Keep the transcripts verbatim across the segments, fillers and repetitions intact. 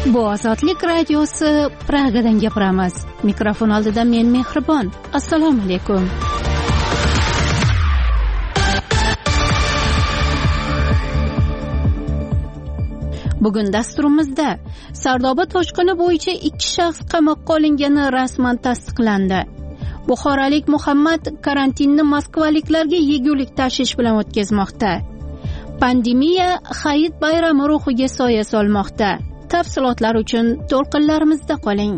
Bu Ozodlik radiosi, Pragadan gapiramiz. Mikrofon oldida men Mehribon. Assalomu alaykum. Bugun dasturimizda Sardoba toshqini bo'yicha ikki shaxs qamoqqa olingani rasman tasdiqlandi. Buxorolik Muhammad karantinni moskvaliklarga yegulik tashish bilan o'tkazmoqda. Pandemiya Hayit bayrami ruhiga soya solmoqda. Tafsilotlar uchun to'lqinlarimizda qoling.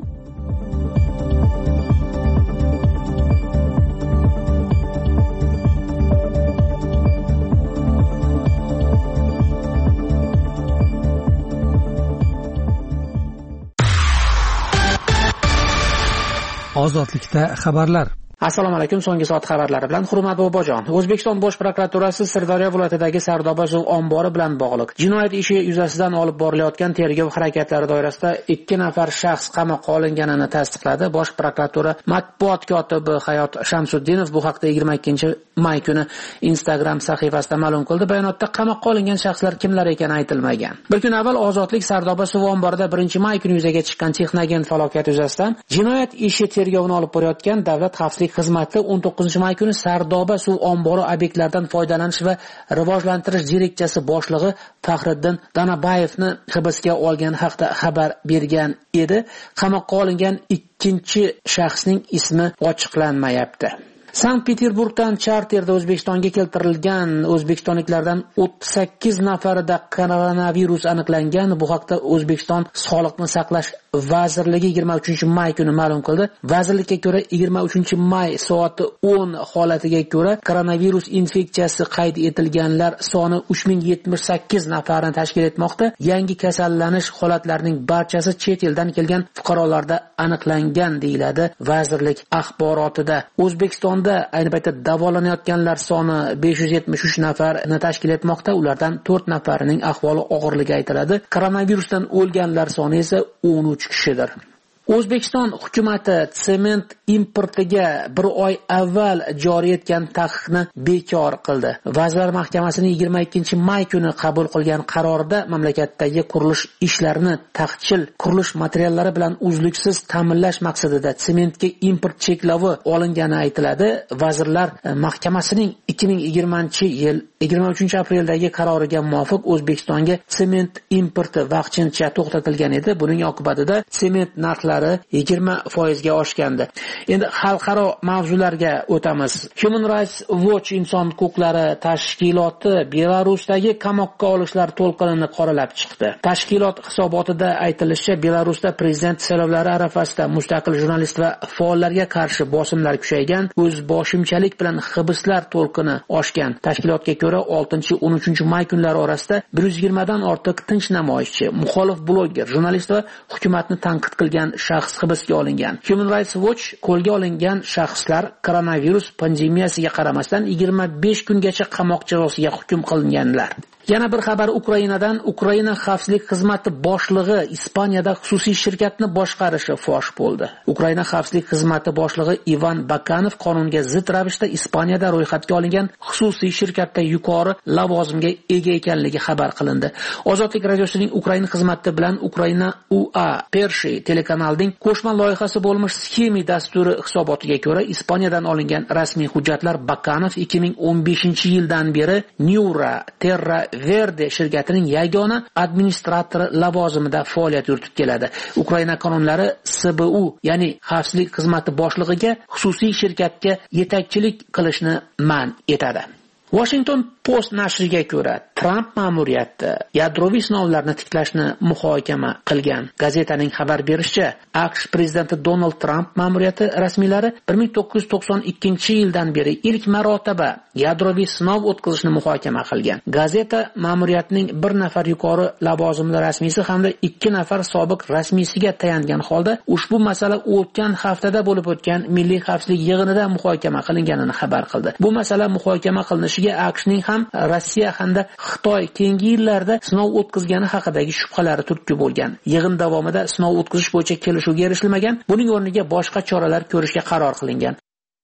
Ozodlikda xabarlar. Assalomu alaykum. So'nggi soat xabarlari bilan Hurmat Bobojon. O'zbekiston Bosh prokuraturasi Sirdaryo viloyatidagi Sardoba suv ombori bilan bog'liq jinoyat ishi yuzasidan olib borilayotgan tergov harakatlari doirasida ikki nafar shaxs qamoqqa olinganini tasdiqladi. Bosh prokuratura matbuot kotibi Hayot Shamsuddinov bu haqda yigirma ikkinchi may kuni Instagram sahifasida ma'lum qildi. Bayonotda qamoqqa olingan shaxslar kimlar ekani aytilmagan. Bir kun avval Ozodlik Sardoba suv omborida birinchi may kuni yuzaga chiqqan Texnogen falokati yuzasidan jinoyat ishi tergovini olib borayotgan Davlat xavfsizlik xizmati o'n to'qqizinchi may kuni Sardoba suv ombori obyektlaridan foydalanish va rivojlantirish direksiyasi boshlig'i Faxriddin Danabayevni hibsga olgani haqida xabar bergan edi. Qamoqqa olingan ikkinchi shaxsning ismi ochiqlanmayapti. Sankt-Peterburgdan charterda O'zbekistonga keltirilgan o'zbekistonliklardan o'ttiz sakkiz nafarida koronavirus aniqlangan. Bu haqda O'zbekiston Sog'liqni saqlash vazirligi yigirma uchinchi may kuni ma'lum qildi. Vazirlikka ko'ra yigirma uchinchi may soati o'n holatiga ko'ra koronavirus infeksiyasi qayd etilganlar soni uch ming yetmish sakkiz nafarni tashkil etmoqda. Yangi kasallanish holatlarining barchasi chet eldan kelgan fuqarolarda aniqlangan deyiladi vazirlik axborotida. O'zbekiston ayni paytda davolanayotganlar soni besh yuz yetmish uch nafarni tashkil etmoqda. Ulardan to'rt nafarining ahvoli og'irligi aytiladi. Koronavirusdan o'lganlar soni esa o'n uch kishidir. O'zbekiston hukumati sement importiga bir oy avval joriy etgan taqiqni bekor qildi. Vazirlar Mahkamasining yigirma ikkinchi may kuni qabul qilgan qarorida mamlakatdagi qurilish ishlarini taqchil qurilish materiallari bilan uzluksiz ta'minlash maqsadida sementga import cheklovi olingani aytiladi. Vazirlar Mahkamasining ikki ming yigirmanchi yil yigirma uchinchi apreldagi qaroriga muvofiq O'zbekistonga sement importi vaqtincha to'xtatilgan edi. Buning oqibatida sement narxlari yigirma foizga oshgandi. Endi xalqaro mavzularga o'tamiz. Human Rights Watch inson huquqlari tashkiloti Belarusdagi qamoqqa olishlar to'lqinini qoralab chiqdi. Tashkilot hisobotida aytilishicha, Belarusda prezident saylovlari arafasida mustaqil jurnalist va faollarga qarshi bosimlar kuchaygan, o'zboshimchalik bilan hibslar to'lqini oshgan. Tashkilotga ko'ra oltinchi o'n uchinchi may kunlari orasida bir yuz yigirma dan ortiq tinch namoyishchi, muxolif bloger, jurnalist va hukumatni tanqid qilgan shaxs hibsga olingan. Human Rights Watch qo'lga olingan shaxslar koronavirus pandemiyasiga qaramasdan yigirma besh kungacha qamoq jazosiga hukm qilinganlar. Yana bir xabar Ukrainadan. Ukraina xavfsizlik xizmati boshlig'i Ispaniyada xususiy shirkatni boshqarishi fosh bo'ldi. Ukraina xavfsizlik xizmati boshlig'i Ivan Bakanov qonunga zid ravishda Ispaniyada ro'yxatga olingan xususiy shirkatda yuqori lavozimga ega ekanligi xabar qilindi. Ozodlik radiosining Ukraina xizmati bilan Ukraina U A Pershi telekanalining qo'shma loyihasi bo'lmish Sxemi dasturi hisobotiga ko'ra, Ispaniyadan olingan rasmiy hujjatlar Bakanov ikki ming o'n beshinchi yildan beri Neura Terra Verde shirkatining yagona administratori lavozimida faoliyat yuritib keladi. Ukraina qonunlari S B U, ya'ni xavfsizlik xizmati boshlig'iga xususiy shirkatga yetakchilik qilishni man etadi. Washington Post nashriga ko'ra, Trump ma'muriyati yadroviy sinovlarni tiklashni muhokama qilgan. Gazetaning xabar berishicha, AQSh prezidenti Donald Trump ma'muriyati rasmiylari bir ming to'qqiz yuz to'qson ikkinchi yildan beri ilk marotaba yadroviy sinov o'tkazishni muhokama qilgan. Gazeta ma'muriyatining bir nafar yuqori lavozimli rasmiysi hamda ikki nafar sobiq rasmiysiga tayangan holda ushbu masala o'tgan haftada bo'lib o'tgan Milliy xavfsizlik yig'inida muhokama qilinganini xabar qildi. Bu masala muhokama qilinishiga AQShning ham Rossiya hamda Xitoy keyingi yillarda sinov o'tkazgani haqidagi shubhalari turtki bo'lgan. Yig'in davomida sinov o'tkazish bo'yicha kelishuvga erishilmagan. Buning o'rniga boshqa choralar ko'rishga qaror qilingan.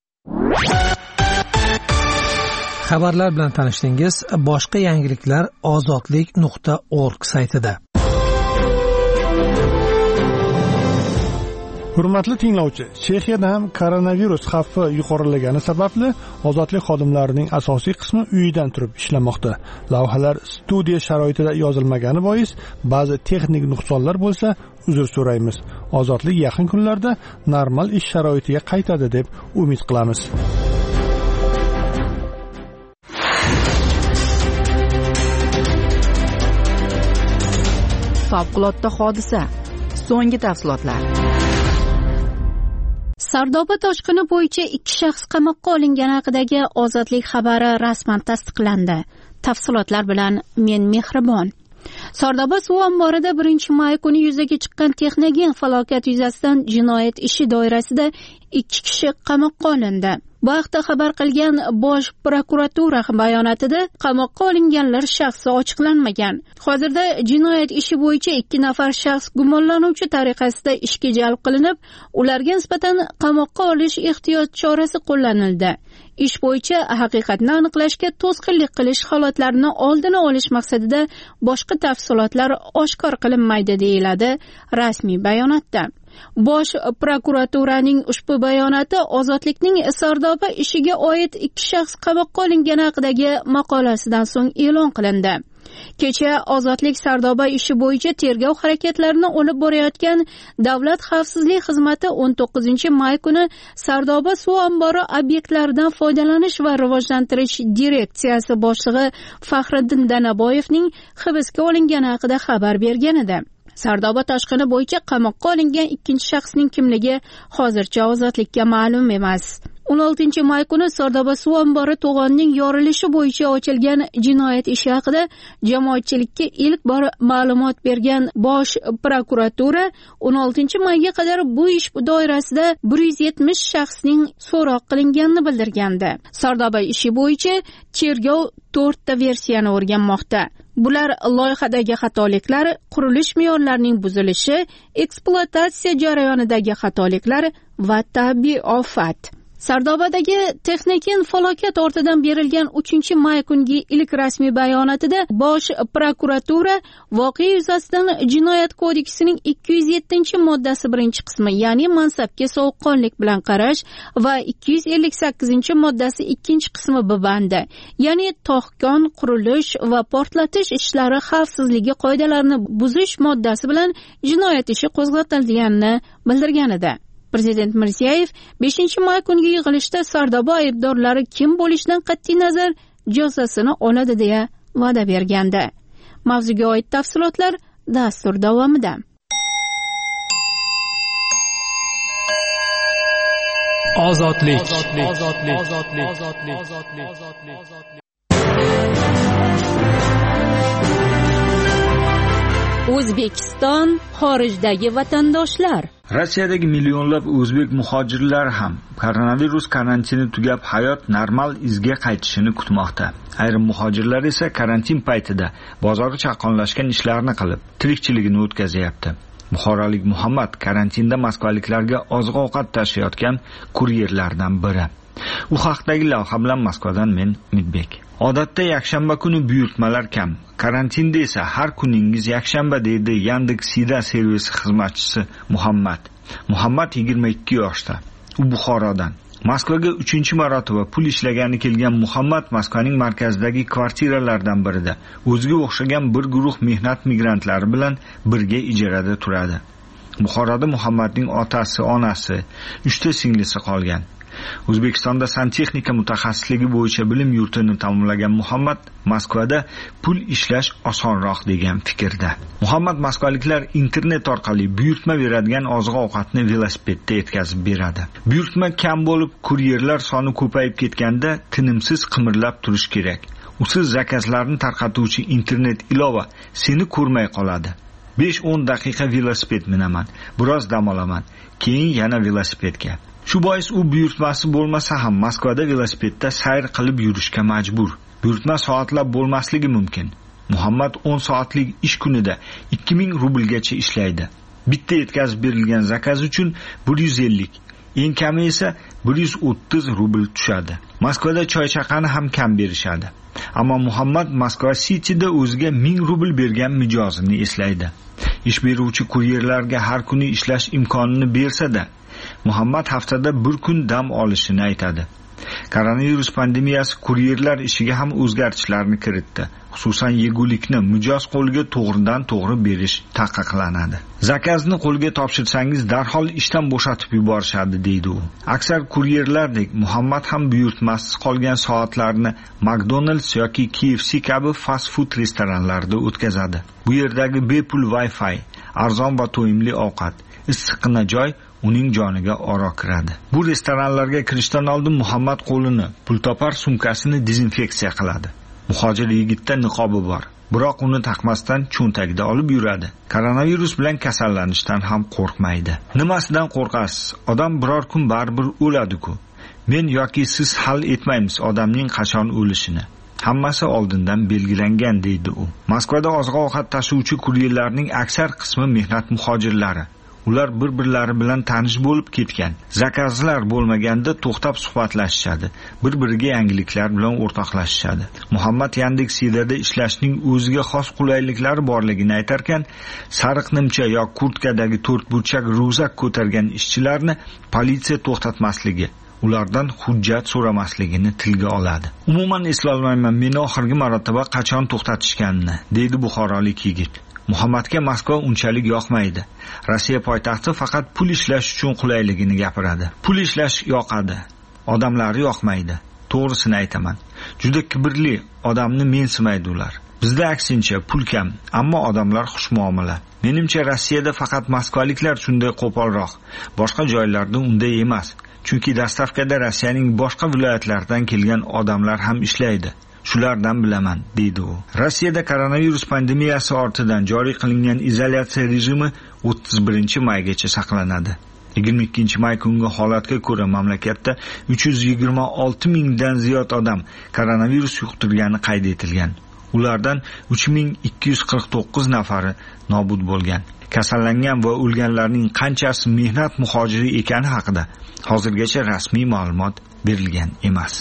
Xabarlar bilan tanishdingiz. Boshqa yangiliklar ozodlik nuqta org saytida. Hurmatli tinglovchi, Chexiyada ham koronavirus xavfi yuqorilagani sababli ozodlik xodimlarining asosiy qismi uyidan turib ishlamoqda. Lavhalar studiya sharoitida yozilmagani bois ba'zi texnik nuqsonlar bo'lsa, uzr so'raymiz. Ozodlik yaqin kunlarda normal ish sharoitiga qaytadi deb umid qilamiz. Favqulodda hodisa. So'nggi tafsilotlar. Sardoba toshqini bo'yicha ikki shaxs qamoqqa olingani haqidagi ozodlik xabari rasman tasdiqlandi. Tafsilotlar bilan men Mehribon. Sardoba suv omborida birinchi may kuni yuzaga chiqqan texnogen falokat yuzasidan jinoyat ishi doirasida ikki kishi qamoqqa olindi. Bu haqda xabar qilgan Bosh prokuratura bayonotida qamoqqa olinganlar shaxsi ochiqlanmagan. Hozirda jinoyat ishi bo'yicha ikki nafar shaxs gumonlanuvchi tariqasida ishga jalb qilinib, ularga nisbatan qamoqqa olish ehtiyot chorasi qo'llanildi. Ish bo'yicha haqiqatni aniqlashga to'sqinlik qilish holatlarini oldini olish maqsadida boshqa tafsilotlar oshkor qilinmaydi deyiladi rasmiy bayonotda. Bosh prokuraturaning ushbu bayonoti ozodlikning Sardoba ishiga oid ikki shaxs qamoqqa olingani haqidagi maqolasidan so'ng e'lon qilindi. Kecha ozodlik Sardoba ishi bo'yicha tergov harakatlarini olib borayotgan Davlat xavfsizlik xizmati o'n to'qqizinchi may kuni Sardoba suv ombori obyektlaridan foydalanish va rivojlantirish direksiyasi boshlig'i Faxriddin Danaboyevning hibsga olingani haqida xabar bergan edi. Sardoba toshqini bo'yicha qamoqqa olingan ikkinchi shaxsning kimligi hozircha ozodlikka ma'lum emas. o'n oltinchi may kuni Sardoba suv ombori to'g'onning yorilishi bo'yicha ochilgan jinoyat ishi haqida jamoatchilikka ilk bor ma'lumot bergan Bosh prokuratura o'n oltinchi mayga qadar bu ish doirasida bir yuz yetmish shaxsning so'roq qilinganini bildirgandi. Sardoba ishi bo'yicha tergov to'rtta versiyani o'rganmoqda. Bular loyihadagi xatoliklar, qurilish me'yorlarining buzilishi, ekspluatatsiya jarayonidagi xatoliklar va tabiiy ofat. Sardobadagi texnogen falokat ortidan berilgan uchinchi may kungi ilk rasmiy bayonotida Bosh prokuratura voqea yuzasidan Jinoyat kodeksining ikki yuz yettinchi moddasi birinchi qismi, ya'ni mansabga sovuqqonlik bilan qarash va ikki yuz ellik sakkizinchi moddasi ikkinchi qismi B bandi, ya'ni to'xkon, qurilish va portlatish ishlari xavfsizligi qoidalarini buzish moddasi bilan jinoyat ishi qo'zg'atilganini bildirgan edi. Prezident Mirziyoyev beshinchi may kungi yig'ilishda Sardoba aybdorlari kim bo'lishidan qat'iy nazar jazosini oladi deya va'da bergandi. Mavzuga oid tafsilotlar dastur davomida. Ozodlik. O'zbekiston xorijdagi vatandoshlar. Rossiyadagi millionlab o'zbek muhojirlar ham koronavirus karantini tugab hayot normal izga qaytishini kutmoqda. Ayrim muhojirlar esa karantin paytida bozori chaqonlashgan ishlarni qilib, tirikchiligini o'tkazyapti. Buxorolik Muhammad karantinda moskvaliklarga oziq-ovqat tashiyotgan kuryerlardan biri. U haqdagi lavha bilan Moskvadan men Midbek. Odatda yakshanba kuni buyurtmalar kam. Karantinda esa har kuningiz yakshanba deydi Yandex.Sida servisi xizmatchisi Muhammad. Muhammad yigirma ikki yoshda. U Buxorodan. Moskvaga uchinchi marotaba pul ishlagani kelgan Muhammad Moskvaning markazidagi kvartiralardan birida o'ziga o'xshagan bir guruh mehnat migrantlari bilan birga ijarada turadi. Buxoroda Muhammadning otasi, onasi, uchta singlisi qolgan. O'zbekistonda santexnika mutaxassisligi bo'yicha bilim yurtini tamomlagan Muhammad Moskvada pul ishlash osonroq degan fikrda. Muhammad moskvaliklar internet orqali buyurtma beradigan oziq-ovqatni velosipedda yetkazib beradi. Buyurtma kam bo'lib, kuryerlar soni ko'payib ketganda tinimsiz qimirlab turish kerak. Usiz zakazlarni tarqatuvchi internet ilova seni ko'rmay qoladi. besh o'n daqiqa velosiped minaman, biroz dam olaman, keyin yana velosipedga. Shu bois u buyurtmasi bo'lmasa ham Moskvada velosipedda sayr qilib yurishga majbur. Buyurtma soatlab bo'lmasligi mumkin. Muhammad o'n soatlik ish kunida ikki ming rublgacha ishlaydi. Bitta yetkazib berilgan zakaz uchun bir yuz ellik, eng kami esa bir yuz o'ttiz rubl tushadi. Moskvada choy-chaqani ham kam berishadi. Ammo Muhammad Moskva Cityda o'ziga ming rubl bergan mijozini eslaydi. Ish beruvchi kuryerlarga har kuni ishlash imkonini bersa-da, Muhammad haftada bir kun dam olishini aytadi. Koronavirus pandemiyasi kuryerlar ishiga ham o'zgartishlarni kiritdi. Xususan, yegulikni mijoz qo'liga to'g'ridan to'g'ri berish taqiqlanadi. Zakazni qo'lga topshirsangiz darhol ishdan bo'shatib yuborishadi, deydi u. Aksar kuryerlardek Muhammad ham buyurtmasiz qolgan soatlarni McDonald's yoki K F C kabi fast food restoranlarida o'tkazadi. Bu yerdagi bepul Wi-Fi, arzon va to'yimli ovqat, issiqqina joy uning joniga oro kiradi. Bu restoranlarga kirishdan oldin Muhammad qo'lini, pultopar sumkasini dezinfeksiya qiladi. Muhojir yigitda niqobi bor, biroq uni taqmasdan cho'ntagida olib yuradi. Koronavirus bilan kasallanishdan ham qo'rqmaydi. Nimasidan qo'rqasiz? Odam biror kun baribir o'ladi-ku. Men yoki siz hal etmaymiz odamning qachon o'lishini. Hammasi oldindan belgilangan, deydi u. Moskvada oziq-ovqat tashuvchi kuryerlarning aksar qismi mehnat muhojirlari. Ular bir-birlari bilan tanish bo'lib ketgan. Zakazlar bo'lmaganda to'xtab suhbatlashishadi. Bir-biriga yangiliklar bilan o'rtoqlashishadi. Muhammad Yandex.C'da ishlashning o'ziga xos qulayliklari borligini aytarkan, sariq nimcha yoki kurtkadagi to'rt burchak ryukzak ko'targan ishchilarni politsiya to'xtatmasligi, ulardan hujjat so'ramasligini tilga oladi. Umuman eslolmayman meni oxirgi marotaba qachon to'xtatishganini, deydi buxorolik yigit. Muhammadga Moskva unchalik yoqmaydi. Rossiya poytaxti faqat pul ishlash uchun qulayligini gapiradi. Pul ishlash yoqadi, odamlari yoqmaydi. To'g'risini aytaman. Juda kibrli, odamni mensimaydi ular. Bizda aksincha pul kam, ammo odamlar xushmuomala. Menimcha Rossiyada faqat moskvaliklar shunday qo'polroq, boshqa joylarda unday emas. Chunki dastavkada Rossiyaning boshqa viloyatlaridan kelgan odamlar ham ishlaydi. Shulardan bilaman, deydi u. Rossiyada koronavirus pandemiyasi ortidan joriy qilingan izolyatsiya rejimi o'ttiz birinchi maygacha saqlanadi. yigirma ikkinchi may kungi holatga ko'ra mamlakatda uch yuz yigirma olti mingdan ziyod odam koronavirus yuqtirgani qayd etilgan. Ulardan uch ming ikki yuz qirq to'qqiz nafari nobud bo'lgan. Kasallangan va o'lganlarning qanchasi mehnat muhojiri ekani haqida hozirgacha rasmiy ma'lumot berilgan emas.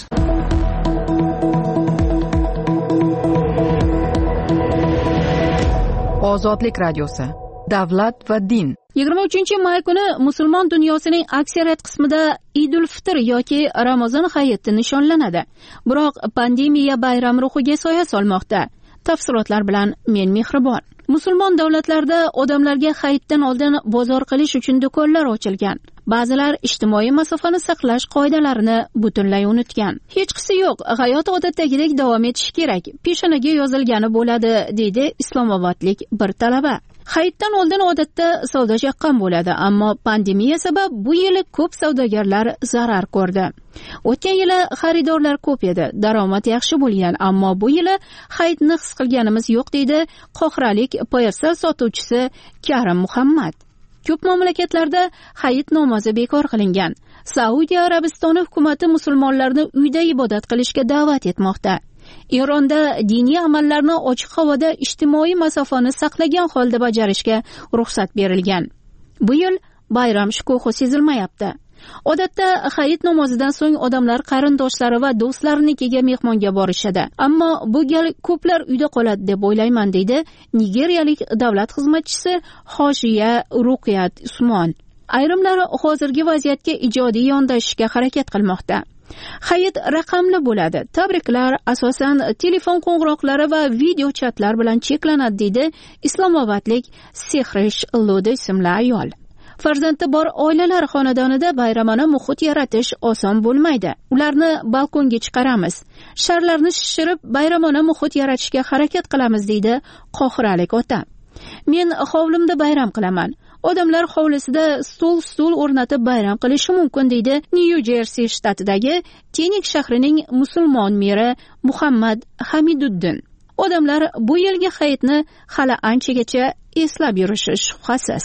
Ozodlik radiosi. Davlat va din. yigirma uchinchi may kuni musulmon dunyosining aksariyat qismida Idul Fitr yoki Ramazon hayiti nishonlanadi. Biroq pandemiya bayram ruhiga soya solmoqda. Tafsilotlar bilan men Mehribon. Musulmon davlatlarda odamlarga hayitdan oldin bozor qilish uchun do'konlar ochilgan. Ba'zilar ijtimoiy masofani saqlash qoidalarini butunlay unutgan. Hech qisi yo'q, hayot odatdagidek davom etishi kerak. Peshonaga yozilgani bo'ladi, deydi islomobodlik bir talaba. Hayitdan oldin odatda savdo chaqqan bo'ladi, ammo pandemiya sabab bu yili ko'p savdogarlar zarar ko'rdi. O'tgan yili xaridorlar ko'p edi, daromad yaxshi bo'lgan, ammo bu yili hayitni his qilganimiz yo'q, deydi qohiralik poyafsal sotuvchisi Karim Muhammad. Ko'p mamlakatlarda hayit namozi bekor qilingan. Saudiya Arabistoni hukumati musulmonlarni uyda ibodat qilishga da'vat etmoqda. Eronda diniy amallarni ochiq havoda ijtimoiy masofani saqlagan holda bajarishga ruxsat berilgan. Bu yil bayram shukuhi sezilmayapti. Odatda hayit namozidan so'ng odamlar qarindoshlari va do'stlarininkiga mehmonga borishadi. Ammo bu gal ko'plar uyda qoladi deb o'ylayman, deydi nigeriyalik davlat xizmatchisi Hoshiya Ruqiyat Usmon. Ayrimlar hozirgi vaziyatga ijodiy yondashishga harakat qilmoqda. Hayit raqamli bo'ladi. Tabriklar asosan telefon qo'ng'iroqlari va video chatlar bilan cheklanadi, deydi islomobodlik Sehrish Lodi ismli ayol. Farzandi bor oilalar xonadonida bayramona muhit yaratish oson bo'lmaydi. Ularni balkonga chiqaramiz. Sharlarni shishirib bayramona muhit yaratishga harakat qilamiz, deydi qohiralik ota. Men hovlimda bayram qilaman. Odamlar hovlisida stol-stol o'rnatib bayram qilishi mumkin, deydi Nyu-Jersi shtatidagi Tenik shahrining musulmon meri Muhammad Hamiduddin. Odamlar bu yilgi hayitni hali anchagacha eslab yurishi shubhasiz.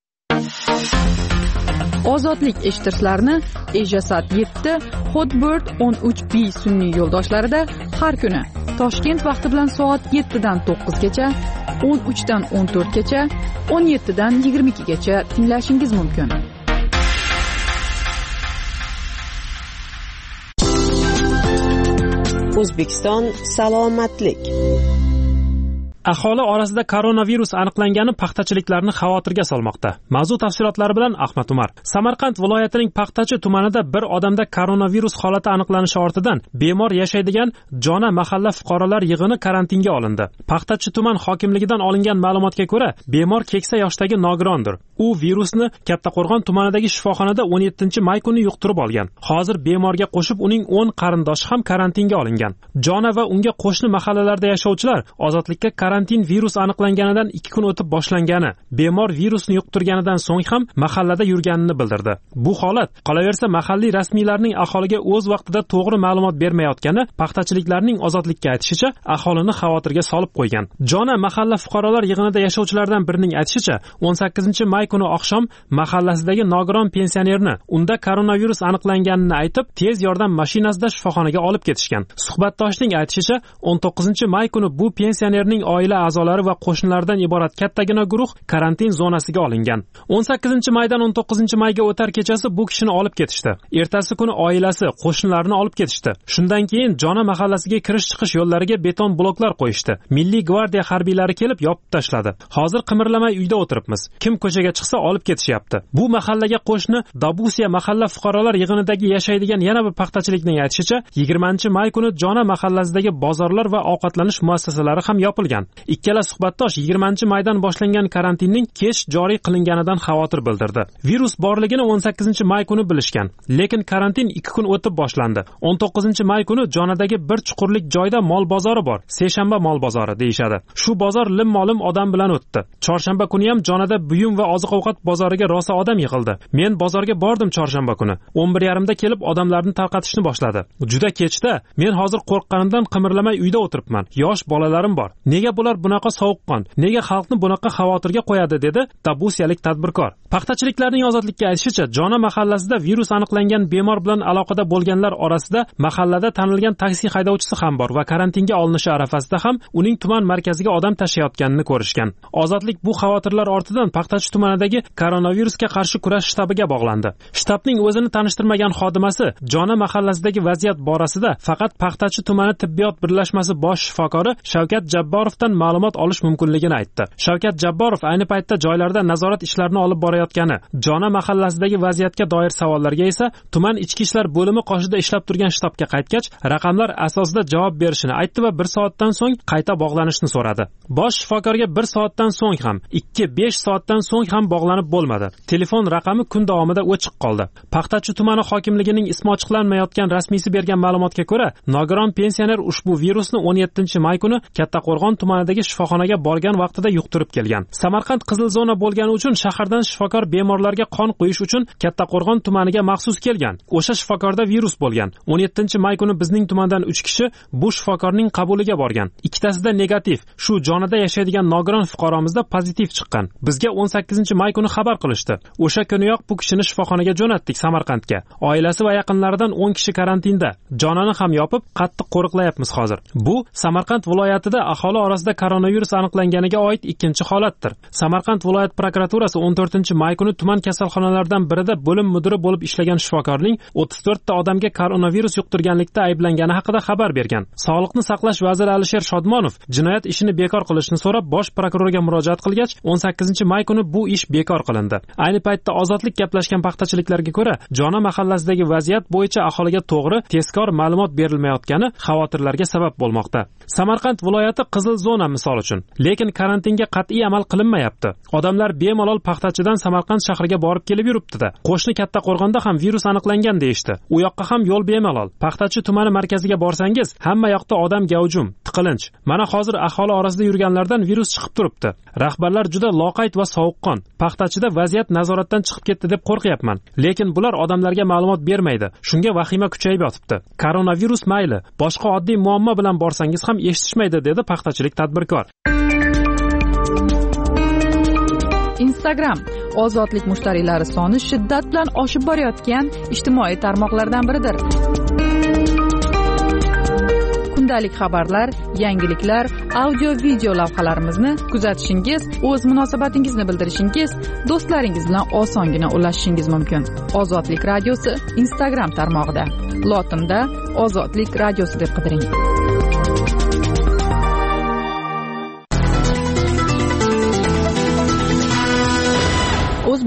Ozodlik eshittirishlarni Ejasat yetti, Hotbird o'n uch B sun'iy yo'ldoshlarida har kuni Toshkent vaqti bilan soat yetti dan to'qqizgacha, o'n uch dan o'n to'rt gacha, o'n yetti dan yigirma ikki gacha tinglashingiz mumkin. O'zbekiston salomatlik. Aholi orasida koronavirus aniqlangani paxtachiliklarni xavotirga solmoqda. Mavzu tafsilotlari bilan Ahmad Umar. Samarqand viloyatining Paxtachi tumanida bir odamda koronavirus holati aniqlanishi ortidan bemor yashaydigan Jona mahalla fuqarolar yig'ini karantinga olindi. Paxtachi tuman hokimligidan olingan ma'lumotga ko'ra, bemor keksa yoshdagi nogirondir. U virusni Kattaqo'rg'on tumanidagi shifoxonada o'n yettinchi may kuni yuqtirib olgan. Hozir bemorga qo'shib uning o'n qarindoshi ham karantinga olingan. Jona va unga qo'shni mahallalarda yashovchilar ozodlikka karantin virus aniqlanganidan ikki kun o'tib boshlangani, bemor virusni yuqtirganidan so'ng ham mahallada yurganini bildirdi. Bu holat qolaversa mahalliy rasmiylarning aholiga o'z vaqtida to'g'ri ma'lumot bermayotgani paxtachiliklarning ozodlikka aytishicha aholini xavotirga solib qo'ygan. Jona mahalla fuqarolar yig'inida yashovchilardan birining aytishicha, o'n sakkizinchi may kuni oqshom mahallasidagi nogiron pensionerni unda koronavirus aniqlanganini aytib, tez yordam mashinasida shifoxonaga olib ketishgan. Suhbatdoshning aytishicha, o'n to'qqizinchi may kuni bu pensionerning oila a'zolari va qo'shnilaridan iborat kattagina guruh karantin zonasiga olingan. o'n sakkizinchi maydan o'n to'qqizinchi mayga o'tar kechasi bu kishini olib ketishdi. Ertasi kuni oilasi, qo'shnilarini olib ketishdi. Shundan keyin Jona mahallasiga kirish-chiqish yo'llariga beton bloklar qo'yishdi. Milliy gvardiya harbiylari kelib yopib tashladi. Hozir qimirlamay uyda o'tiribmiz. Kim ko'chaga chiqsa olib ketishyapti. Bu mahallaga qo'shni Dabusiya mahalla fuqarolar yig'inidagi yashaydigan yana bir paxtachilikning aytishicha, yigirmanchi may kuni Jona mahallasidagi bozorlar va ovqatlanish muassasalari ham yopilgan. Ikkala suhbatdosh yigirmanchi maydan boshlangan karantinning kech joriy qilinganidan xavotir bildirdi. Virus borligini o'n sakkizinchi may kuni bilishgan, lekin karantin ikki kun o'tib boshlandi. o'n to'qqizinchi may kuni Jonadagi bir chuqurlik joyda mol bozori bor. Seshanba mol bozori deyshadi. Shu bozor lim-molim odam bilan o'tdi. Chorshanba kuni ham Jonada buyum va oziq-ovqat bozoriga rosa odam yig'ildi. Men bozorga bordim chorshanba kuni. o'n bir yarimda kelib odamlarni tarqatishni boshladi. Juda kechda men hozir qo'rqqanimdan qimirlamay uyda o'tiribman. Yosh bolalarim bor. Nega bular bunaqa sovuqqon? Nega xalqni bunaqa xavotirga qo'yadi, dedi Dabusiyalik tadbirkor. Paxtachiliklarning ozodlikka aytishicha, Jona mahallasida virus aniqlangan bemor bilan aloqada bo'lganlar orasida mahallada tanilgan taksi haydovchisi ham bor va karantinga olinishi arafasida ham uning tuman markaziga odam tashiyotganini ko'rishgan. Ozodlik bu xavotirlar ortidan Paxtachi tumanidagi koronavirusga qarshi kurash shtabiga bog'landi. Shtabning o'zini tanishtirmagan xodimasi Jona mahallasidagi vaziyat borasida faqat Paxtachi tumani tibbiyot birlashmasi bosh shifokori Shavkat Jabborovdan ma'lumot olish mumkinligini aytdi. Shavkat Jabborov ayni paytda joylarda nazorat ishlarini olib borayotgani, Jona mahallasidagi vaziyatga doir savollarga esa tuman ichki ishlar bo'limi qoshida ishlab turgan shtabga qaytgach, raqamlar asosida javob berishini aytdi va bir soatdan so'ng qayta bog'lanishni so'radi. Bosh shifokorga bir soatdan so'ng ham, ikki besh soatdan so'ng ham bog'lanib bo'lmadi. Telefon raqami kun davomida o'chiq qoldi. Paxtachi tumani hokimligining ismi ochiqlanmayotgan rasmiysi bergan ma'lumotga ko'ra, nogiron pensioner ushbu virusni o'n yettinchi may kuni Kattaqo'rg'on tumanidagi shifoxonaga borgan vaqtida yuqtirib kelgan. Samarqand qizil zona bo'lgani uchun shahardan shifokor bemorlarga qon qo'yish uchun Kattaqo'rg'on tumaniga maxsus kelgan. O'sha shifokorda virus bo'lgan. o'n yettinchi may kuni bizning tumandan uch kishi bu shifokorning qabuliga borgan. Ikkitasida negativ. Shu Jonada yashaydigan nogiron fuqaromizda pozitiv chiqqan. Bizga o'n sakkizinchi may kuni xabar qilishdi. O'sha kuniyoq bu kishini shifoxonaga jo'natdik Samarqandga. Oilasi va yaqinlaridan o'n kishi karantinda. Jonani ham yopib, qattiq qo'riqlayapmiz hozir. Bu Samarqand viloyatida aholi orasida koronavirus aniqlanganiga oid ikkinchi holatdir. Samarqand viloyat prokuraturasi o'n to'rtinchi may kuni tuman kasalxonalaridan birida bo'lim mudiri bo'lib ishlagan shifokorning o'ttiz to'rtta odamga koronavirus yuqtirganlikda ayblangani haqida xabar bergan. Sog'liqni saqlash vaziri Alisher Shodmonov jinoyat ishini bekor qilishni so'rab bosh prokurorga murojaat qilgach, o'n sakkizinchi may kuni bu ish bekor qilindi. Ayni paytda ozodlik gaplashgan paxtachiliklarga ko'ra, Jona mahallasidagi vaziyat bo'yicha aholiga to'g'ri, tezkor ma'lumot berilmayotgani xavotirlarga sabab bo'lmoqda. Samarqand viloyati qizil zona misol uchun, lekin karantinga qat'iy amal qilinmayapti. Odamlar bemalol Paxtachidan Samarqand shahriga borib kelib yuribdi-da. Qo'shni Kattaqo'rg'onda ham virus aniqlangan deyishdi. U yoqqa ham yo'l bemalol. Paxtachi tumani markaziga borsangiz, hamma yoqda odam gavjum, tiqilinch. Mana hozir aholi orasida yurganlardan virus chiqib turibdi. Rahbarlar juda loqayd va sovuqqon. Paxtachida vaziyat nazoratdan chiqib ketdi deb qo'rqyapman. Lekin bular odamlarga ma'lumot bermaydi. Shunga vahima kuchayib yotibdi. Koronavirus mayli, boshqa oddiy muammo bilan borsangiz ham eshitishmaydi, dedi paxtachilik tadbirkor. Instagram ozodlik mushtariylari soni shiddat bilan oshib borayotgan ijtimoiy tarmoqlardan biridir. Kundalik xabarlar, yangiliklar, audio video lavhalarimizni kuzatishingiz, o'z munosabatingizni bildirishingiz, do'stlaringiz bilan osongina ulashishingiz mumkin. Ozodlik radiosi Instagram tarmog'ida. Lotinda Ozodlik radiosi deb qidiring.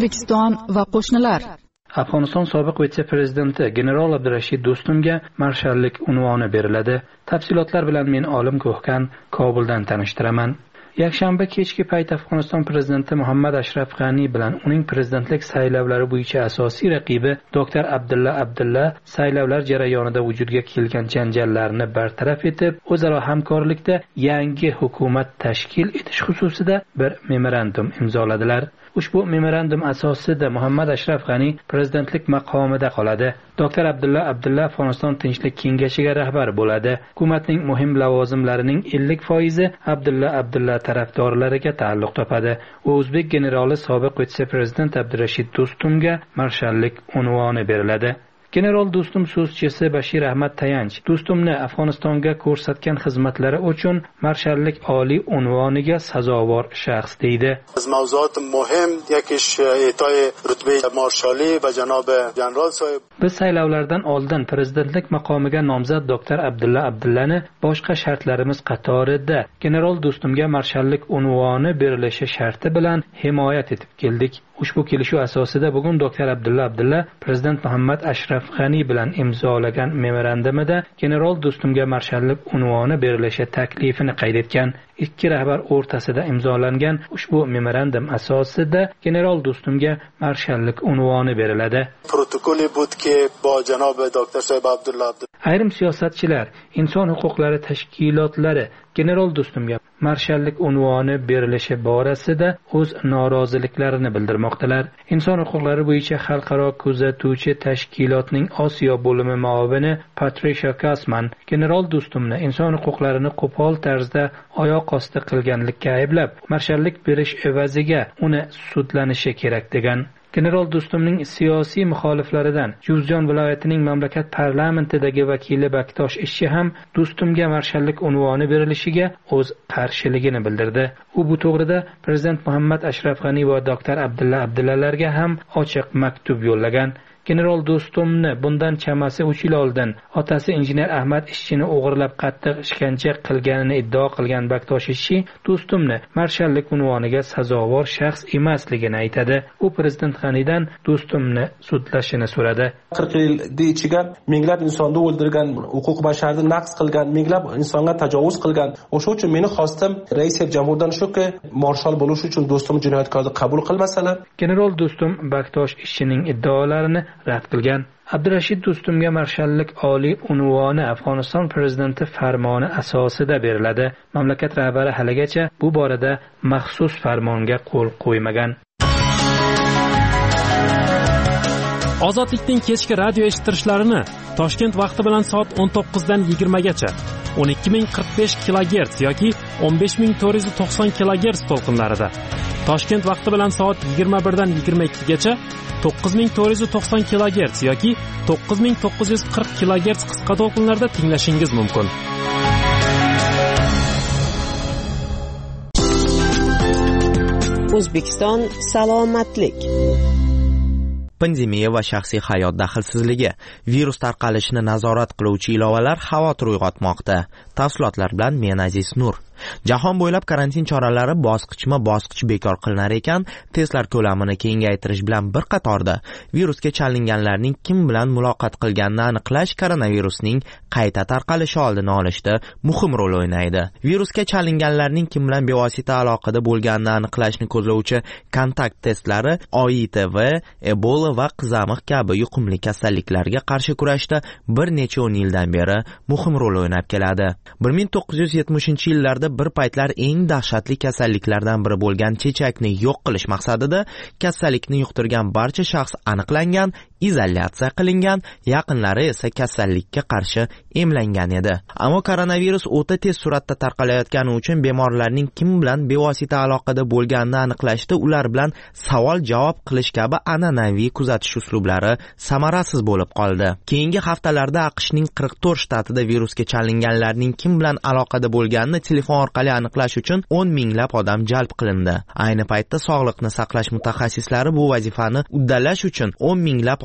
O'zbekiston va qo'shnilar. Afg'oniston sobiq vitse-prezidenti general Abdurashid Do'stumga marshallik unvoni beriladi. Tafsilotlar bilan men Olim Ko'hkan Kobuldan tanishtiraman. Yakshanba kechki payt Afg'oniston prezidenti Muhammad Ashraf G'ani bilan uning prezidentlik saylovlari bo'yicha asosiy raqibi doktor Abdulla Abdulla saylovlar jarayonida vujudga kelgan janjallarni bartaraf etib, o'zaro hamkorlikda yangi hukumat tashkil etish xususida bir memorandum imzoladilar. Ushbu memorandum asosida Muhammad Ashraf G'ani prezidentlik maqomida qoladi. doktor Abdulla Abdulla Afg'oniston Tinchlik kengashiga rahbar bo'ladi. Hukumatning muhim lavozimlarining ellik foizi Abdulla Abdulla tarafdorlariga ta'alluq topadi. O'zbek generali sobiq vitse-prezident Abdurashid Do'stumga marshallik unvoni beriladi. General Do'stum so'zchisi Bashir Ahmad Tayanch Do'stumni Afg'onistonga ko'rsatgan xizmatlari uchun marshallik oliy unvoniga sazovor shaxs deydi. از موضوعات مهم یکیش اعطای رتبه مارشالی به جناب جنرال صاحب. Biz saylovlardan oldin prezidentlik maqomiga nomzod doktor Abdulla Abdullani boshqa shartlarimiz qatorida general Do'stumga marshallik unvoni berilishi sharti bilan himoyat etib keldik. Ushbu kelishuv asosida bugun doktor Abdulla Abdulla prezident Muhammad Ashraf G'ani bilan imzolagan memorandumida general Do'stumga marshallik unvoni berilishi taklifini qayd etgan. Ikki rahbar o'rtasida imzolangan ushbu memorandum asosida general Do'stumga marshallik unvoni beriladi. Protokoli بود که با جناب دکتر صاحب عبدالله Ayrim siyosatchilar, inson huquqlari tashkilotlari general Do'stumga marshallik unvoni berilishi borasida o'z noroziliklarini bildirmoqdalar. Inson huquqlari bo'yicha xalqaro kuzatuvchi tashkilotning Osiyo bo'limi muavini Patricia Kasman general Do'stumni inson huquqlarini qo'pol tarzda oyoq osti qilganlikka ayblab, marshallik berish evaziga uni sudlanishi kerak degan. General Do'stumning siyosiy muxoliflaridan Juzjon viloyatining mamlakat parlamentidagi vakili Baktosh Ishchi ham Do'stumga marshallik unvoni berilishiga o'z qarshiligini bildirdi. U bu to'g'rida prezident Muhammad Ashraf G'ani va doktor Abdulla Abdullalarga ham ochiq maktub yo'llagan. General Do'stumni bundan chamasi uch yil oldin otasi injener Ahmad Ishchini o'g'irlab qattiq ishkanja qilganini iddao qilgan Baktosh Ishchi Do'stumni marshallik unvoniga sazovor shaxs emasligini aytadi. U prezident G'anidan Do'stumni sudlashini so'radi. qirq yil ichiga minglab insonni o'ldirgan, huquq basharni naqs qilgan, minglab insonga tajovuz qilgan. O'sha uchun meni xostim rais jamhurdan shuki marshal bo'lish uchun Do'stum jinoyatkorni qabul qilmasalar. General Do'stum Baktosh Ishchining iddaolarini rad qilgan. Abdurashid Do'stumga marshallik oliy unvoni Afg'oniston prezidenti farmoni asosida beriladi. Mamlakat rahbari haligacha bu borada maxsus farmonga qo'l qo'ymagan. Ozodlikning kechki radio eshittirishlarini Toshkent vaqti bilan soat o'n to'qqiz dan yigirma gacha o'n ikki ming qirq besh kilogerts yoki o'n besh ming to'rt yuz to'qson kilogerts to'lqinlarida, Toshkent vaqti bilan soat yigirma bir dan yigirma ikki gacha to'qqiz ming to'rt yuz to'qson kilogerts yoki to'qqiz ming to'qqiz yuz qirq kilogerts qisqa to'lqinlarda tinglashingiz mumkin. O'zbekiston salomatlik. Pandemiya va shaxsiy hayot daxlsizligi, virus tarqalishini nazorat qiluvchi ilovalar xavotir uyg'otmoqda. Tafsilotlar bilan men Aziz Nur. Jahon bo'ylab karantin choralari bosqichma-bosqich bekor qilinar ekan, testlar ko'lamini kengaytirish bilan bir qatorda virusga chalinganlarning kim bilan muloqot qilganini aniqlash koronavirusning qayta tarqalishi oldini olishda muhim rol o'ynaydi. Virusga chalinganlarning kim bilan bevosita aloqada bo'lganini aniqlashni ko'zlovchi kontakt testlari O I T V, Ebola va qizamiq kabi yuqumli kasalliklarga qarshi kurashda bir necha o'n yildan beri muhim rol o'ynab keladi. bir ming to'qqiz yuz yetmishinchi yillarda bir paytlar eng dahshatli kasalliklardan biri bo'lgan chechakni yo'q qilish maqsadida kasallikni yuqtirgan barcha shaxs aniqlangan, izolyatsiya qilingan, yaqinlari esa kasallikka qarshi emlangan edi. Ammo koronavirus o'ta tez suratda tarqalayotgani uchun bemorlarning kim bilan bevosita aloqada bo'lganini aniqlashda ular bilan savol-javob qilish kabi an'anaviy kuzatish uslublari samarasiz bo'lib qoldi. Keyingi haftalarda AQShning qirq to'rt shtatida virusga chalinganlarning kim bilan aloqada bo'lganini telefon orqali aniqlash uchun o'n minglab odam jalb qilindi. Ayni paytda sog'liqni saqlash mutaxassislari bu vazifani uddalash uchun o'n minglab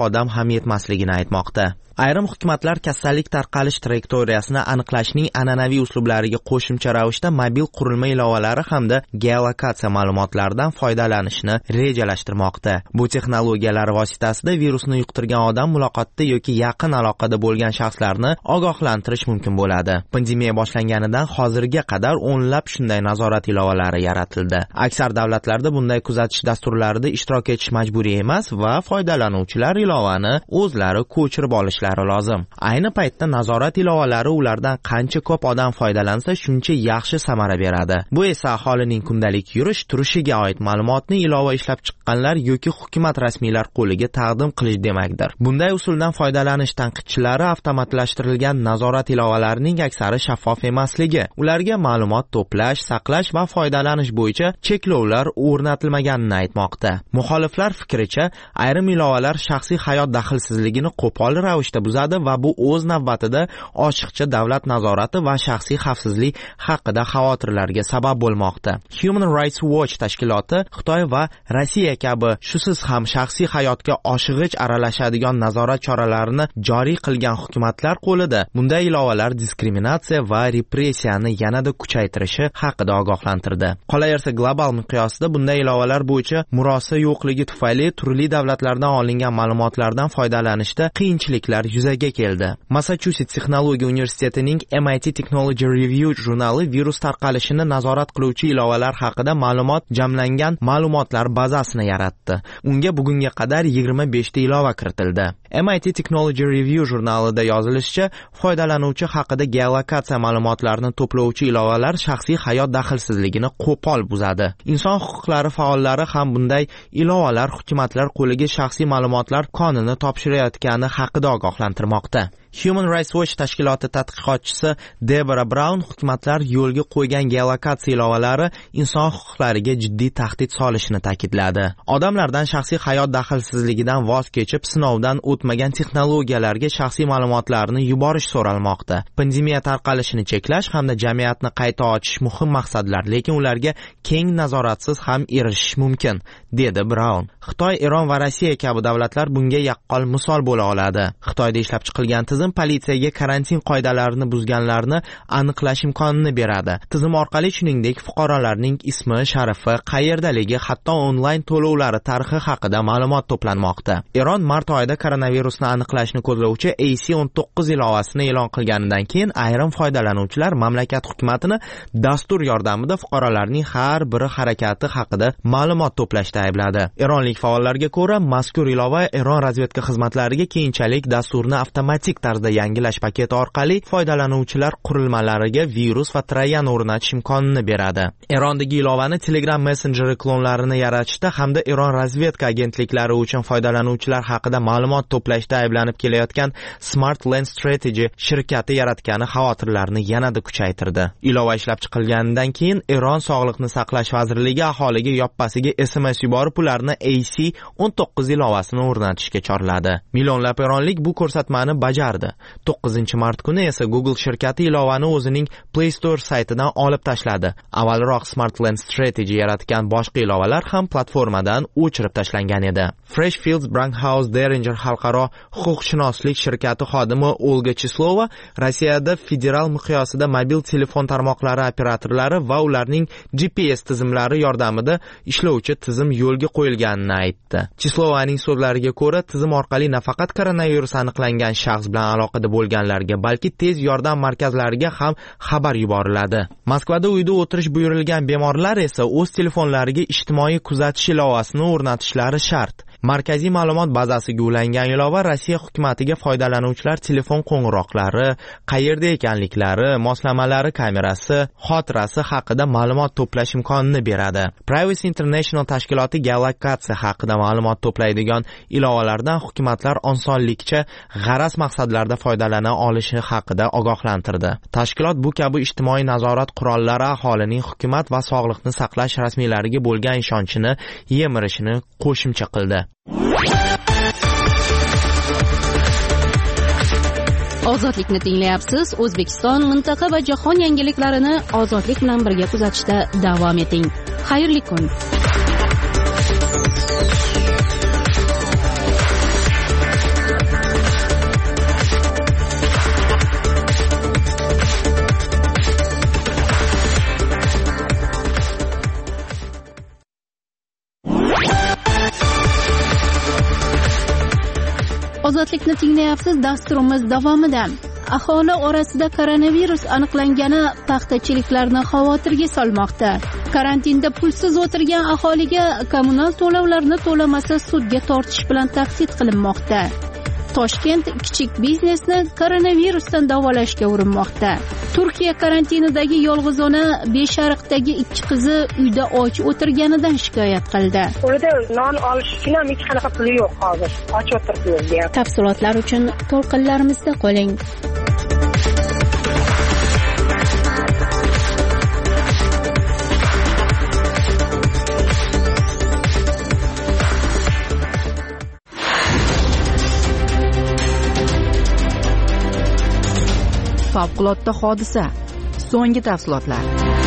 odam ham yetmasligini aytmoqda. Ayrim hukumatlar kasallik tarqalish trayektoriyasini aniqlashning an'anaviy uslublariga qo'shimcha ravishda mobil qurilma ilovalari hamda geolokatsiya ma'lumotlaridan foydalanishni rejalashtirmoqda. Bu texnologiyalar vositasida virusni yuqtirgan odam muloqotda yoki yaqin aloqada bo'lgan shaxslarni ogohlantirish mumkin bo'ladi. Pandemiya boshlanganidan hozirga qadar o'nlab shunday nazorat ilovalari yaratildi. Aksar davlatlarda bunday kuzatish dasturlarida ishtirok etish majburiy emas va foydalanuvchilar ilovani o'zlari ko'chirib olishlari lozim. Ayni paytda nazorat ilovalari ulardan qancha ko'p odam foydalansa, shuncha yaxshi samara beradi. Bu esa aholining kundalik yurish turishiga oid ma'lumotni ilova ishlab chiqqanlar yoki hukumat rasmiylar qo'liga taqdim qilish demakdir. Bunday usuldan foydalanish tanqidchilari avtomatlashtirilgan nazorat ilovalarining aksari shaffof emasligi, ularga ma'lumot to'plash, saqlash va foydalanish bo'yicha cheklovlar o'rnatilmaganini aytmoqda. Muxoliflar fikricha, ayrim ilovalar shaxsiy hayot daxlsizligini qo'pol ravishda buzadi va bu o'z navbatida oshiqcha davlat nazorati va shaxsiy xavfsizlik haqida xavotirlarga sabab bo'lmoqda. Human Rights Watch tashkiloti Xitoy va Rossiya kabi shusiz ham shaxsiy hayotga oshig'ich aralashadigan nazorat choralarini joriy qilgan hukumatlar qo'lida bunday ilovalar diskriminatsiya va repressiyani yanada kuchaytirishi haqida ogohlantirdi. Qolaversa, global miqyosda bunday ilovalar bo'yicha murosa yo'qligi tufayli turli davlatlardan olingan ma'lumotlardan foydalanishda qiyinchiliklar yuzaga keldi. Massachusetts Texnologiya universitetining M I T Technology Review jurnali virus tarqalishini nazorat qiluvchi ilovalar haqida ma'lumot jamlangan ma'lumotlar bazasini yaratdi. Unga bugunga qadar yigirma besh ta ilova kiritildi. M I T Technology Review jurnalida yozilishicha, foydalanuvchi haqida geolokatsiya ma'lumotlarini to'plovchi ilovalar shaxsiy hayot daxlsizligini qo'pol buzadi. Inson huquqlari faollari ham bunday ilovalar hukumatlar qo'liga shaxsiy ma'lumotlar konini topshirayotgani haqida ogohlantirmoqda. Human Rights Watch tashkiloti tadqiqotchisi Deborah Brown hukumatlar yo'lga qo'ygan geolokatsiya ilovalari inson huquqlariga jiddiy tahdid solishini ta'kidladi. Odamlardan shaxsiy hayot daxlsizligidan voz kechib, sinovdan o'tmagan texnologiyalarga shaxsiy ma'lumotlarni yuborish so'ralmoqda. Pandemiya tarqalishini cheklash hamda jamiyatni qayta ochish muhim maqsadlar, lekin ularga keng nazoratsiz ham erishish mumkin, dedi Brown. Xitoy, Eron va Rossiya kabi davlatlar bunga yaqqol misol bo'la oladi. Xitoyda ishlab chiqilgan tizim politsiyaga karantin qoidalarini buzganlarni aniqlash imkonini beradi. Tizim orqali shuningdek fuqarolarning ismi, sharafi, qayerdaligi, hatto onlayn to'lovlari tarixi haqida ma'lumot to'planmoqda. Eron mart oyida koronavirusni aniqlashni ko'zlovchi A C o'n to'qqiz ilovasini e'lon qilganidan keyin ayrim foydalanuvchilar mamlakat hukumatini dastur yordamida fuqarolarning har biri harakati haqida ma'lumot to'plashda aybladi. Eronlik faollarga ko'ra, mazkur ilova Eron razvedka xizmatlariga keyinchalik dasturni avtomatik tarzda yangilash paketi orqali foydalanuvchilar qurilmalariga virus va troyan o'rnatish imkonini beradi. Erondagi ilovani Telegram messenjeri klonlarini yaratishda hamda Eron razvedka agentliklari uchun foydalanuvchilar haqida ma'lumot to'plashda ayblanib kelayotgan Smart Lens Strategy shirkati yaratgani xavotirlarni yanada kuchaytirdi. Ilova ishlab chiqilganidan keyin Eron Sog'liqni saqlash vazirligi aholiga yoppasiga S M S yuborib, ularni A C o'n to'qqiz ilovasini o'rnatishga chorladi. Millionlab eronlik bu ko'rsatmani bajardi. to'qqizinchi mart kuni esa Google shirkati ilovani o'zining Play Store saytidan olib tashladi. Avvalroq Smart Lens Strategy yaratgan boshqa ilovalar ham platformadan o'chirib tashlangan edi. Freshfields Brandhaus Derringer xalqaro huquqshunoslik shirkati xodimi Olga Chislova Rossiyada federal miqyosida mobil telefon tarmoqlari operatorlari va ularning G P S tizimlari yordamida ishlovchi tizim yo'lga qo'yilganini aytdi. Chislovaning so'zlariga ko'ra, tizim orqali nafaqat koronavirus aniqlangan shaxs bilan aloqada bo'lganlarga, balki tez yordam markazlariga ham xabar yuboriladi. Moskvada uyda o'tirish buyurilgan bemorlar esa o'z telefonlariga ijtimoiy kuzatish ilovasini o'rnatishlari shart. Markaziy ma'lumot bazasiga ulangan ilova Rossiya hukumatiga foydalanuvchilar telefon qo'ng'iroqlari, qayerda ekanliklari, moslamalari kamerasi, xotirasi haqida ma'lumot to'plash imkonini beradi. Privacy International tashkiloti geolokatsiya haqida ma'lumot to'playdigan ilovalardan hukumatlar osonlikcha g'araz maqsadlarda foydalana olishi haqida ogohlantirdi. Tashkilot bu kabi ijtimoiy nazorat qurollari aholining hukumat va sog'liqni saqlash rasmiylariga bo'lgan ishonchini yemirishini qo'shimcha qildi. Ozodlikni tinglayapsiz. O'zbekiston, mintaqa va jahon yangiliklarini ozodlik bilan birga kuzatishda davom eting. Xayrli kun. Ozodlikni tinglayapsiz, dasturimiz davomida. Aholi orasida koronavirus aniqlangani paxtachiliklarni xavotirga solmoqda. Karantinda pulsiz o'tirgan aholiga kommunal to'lovlarni to'lamasa sudga tortish bilan tahdid qilinmoqda. Toshkent kichik biznesni koronavirusdan davolashga urinmoqda. Turkiya karantinidagi yolg'izona Beshariqdagi ikki qizi uyda och o'tirganidan shikoyat qildi. Qo'lida non olish uchun ham hech qanaqa puli yo'q hozir. Och o'tiribdi. Tafsilotlar uchun to'lqinlarimizda qoling. Favqulodda hodisa. So'nggi tafsilotlar.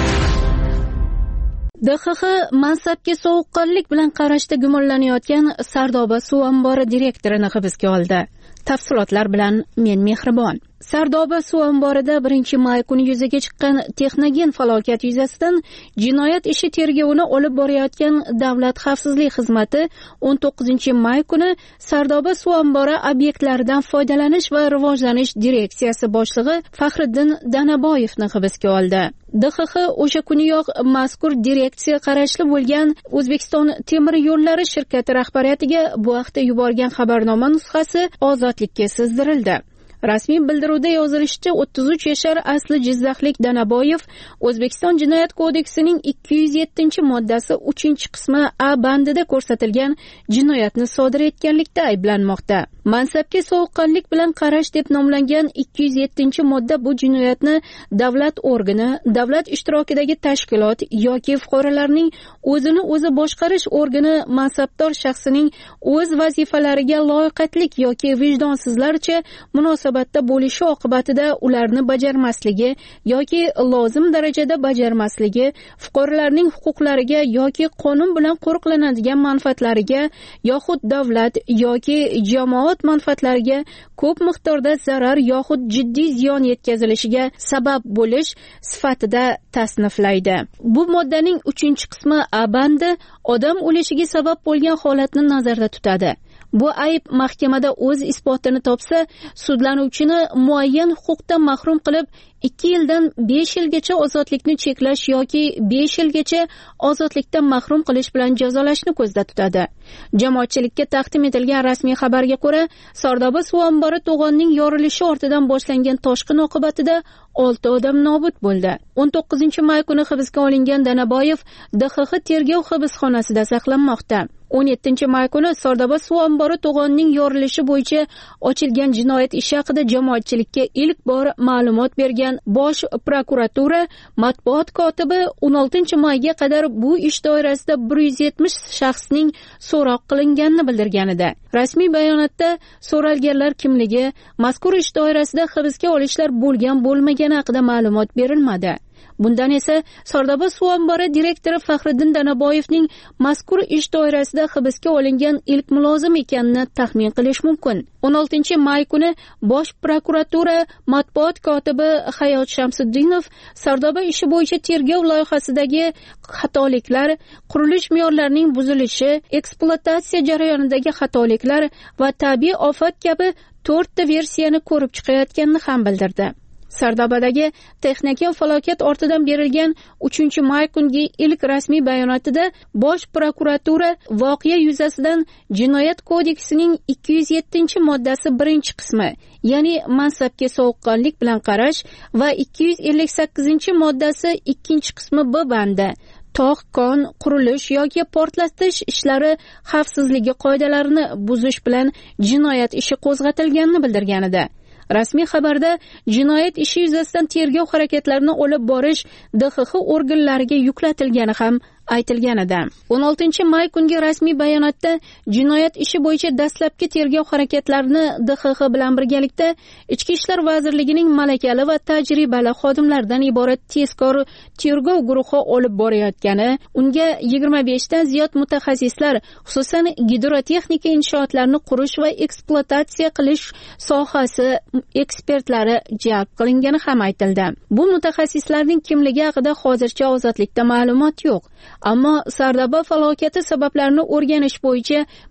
D X X mansabga sovuqqonlik bilan qarashda gumonlanayotgan Sardoba suv ombori direktorini hibsga oldi. Tafsilotlar bilan men Mehribon. Sardoba suv omborida birinchi may kuni yuzaga chiqqan texnogen falokat yuzasidan jinoyat ishi tergovini olib borayotgan Davlat xavfsizlik xizmati o'n to'qqizinchi may kuni Sardoba suv ombori obyektlaridan foydalanish va rivojlanish direksiyasi boshlig'i Faxriddin Danaboyevni hibsga oldi. D X X o'sha kuniyoq mazkur direksiya qarashli bo'lgan O'zbekiston temir yo'llari shirkati rahbariyatiga bu haqda yuborgan xabarnoma nusxasi ozodlikka sizdirildi. Rasmiy bildiruvda yozilishicha, o'ttiz uch yashar asli jizzaxlik Danaboyev O'zbekiston Jinoyat kodeksining ikki yuz yettinchi moddasi uchinchi qismi A bandida ko'rsatilgan jinoyatni sodir etganlikda ayblanmoqda. Mansabga sovuqqonlik bilan qarash deb nomlangan ikki yuz yettinchi modda bu jinoyatni davlat organi, davlat ishtirokidagi tashkilot yoki fuqarolarning o'zini o'zi boshqarish organi mansabdor shaxsining o'z vazifalariga loyiqatlik yoki vijdonsizlarcha munosabatda bo'lishi oqibatida ularni bajarmasligi yoki lozim darajada bajarmasligi, fuqarolarning huquqlariga yoki qonun bilan qo'riqlanadigan manfaatlariga yoxud davlat yoki jamoat manfaatlariga ko'p miqdorda zarar yoxud jiddiy ziyon yetkazilishiga sabab bo'lish sifatida tasniflaydi. Bu moddaning uchinchi qismi A bandi odam o'lishiga sabab bo'lgan holatni nazarda tutadi. Bu ayb mahkamada o'z isbotini topsa, sudlanuvchini muayyan huquqdan mahrum qilib ikki yildan besh yilgacha ozodlikni cheklash yoki besh yilgacha ozodlikdan mahrum qilish bilan jazolashni ko'zda tutadi. Jamoatchilikka taqdim etilgan rasmiy xabarga ko'ra, Sardoba suv ombori to'g'onning yorilishi ortidan boshlangan toshqin oqibatida olti odam nobud bo'ldi. o'n to'qqizinchi may kuni hibsga olingan Danaboyev D X X tergov hibsxonasida saqlanmoqda. o'n yettinchi may kuni Sardoba suv ombori to'g'onning yorilishi bo'yicha ochilgan jinoyat ishi haqida jamoatchilikka ilk bor ma'lumot bergan Bosh prokuratura matbuot kotibi o'n oltinchi mayga qadar bu ish doirasida bir yuz yetmish shaxsning so'roq qilinganini bildirgan edi. Rasmiy bayonotda so'ralganlar kimligi, mazkur ish doirasida hibsga olishlar bo'lgan bo'lmagani haqida ma'lumot berilmadi. Bundan esa Sardoba suv ombori direktori Faxriddin Danaboyevning mazkur ish doirasida hibsga olingan ilk mulozim ekanini taxmin qilish mumkin. o'n oltinchi may kuni Bosh prokuratura matbuot kotibi Hayot Shamsiddinov Sardoba ishi bo'yicha tergov loyihasidagi xatoliklar, qurilish me'yorlarining buzilishi, ekspluatatsiya jarayonidagi xatoliklar va tabiiy ofat kabi to'rtta versiyani ko'rib chiqayotganini ham bildirdi. Sardobadagi texnogen falokat ortidan berilgan uchinchi may kungi ilk rasmiy bayonotida Bosh prokuratura voqea yuzasidan Jinoyat kodeksining ikki yuz yettinchi moddasi birinchi qismi, ya'ni mansabga sovuqqonlik bilan qarash va ikki yuz ellik sakkizinchi moddasi ikkinchi qismi B bandi tog', kon, qurilish yoki portlatish ishlari xavfsizligi qoidalarini buzish bilan jinoyat ishi qo'zg'atilganini bildirgan edi. Rasmiy xabarda jinoyat ishi yuzasidan tergov harakatlarini olib borish D X X organlariga yuklatilgani ham aytilgan edi. o'n oltinchi may kungi rasmiy bayonotda jinoyat ishi bo'yicha dastlabki tergov harakatlarini D X X bilan birgalikda Ichki ishlar vazirligining malakali va tajribali xodimlaridan iborat tezkor tergov guruhi olib borayotgani, unga yigirma beshdan ziyod mutaxassislar, xususan gidrotexnika inshootlarini qurish va ekspluatatsiya qilish sohasi ekspertlari jalb qilingani ham aytildi. Bu mutaxassislarning kimligi haqida hozircha ozodlikda ma'lumot yo'q. Ammo Sardoba falokati sabablarini o'rganish bo'yicha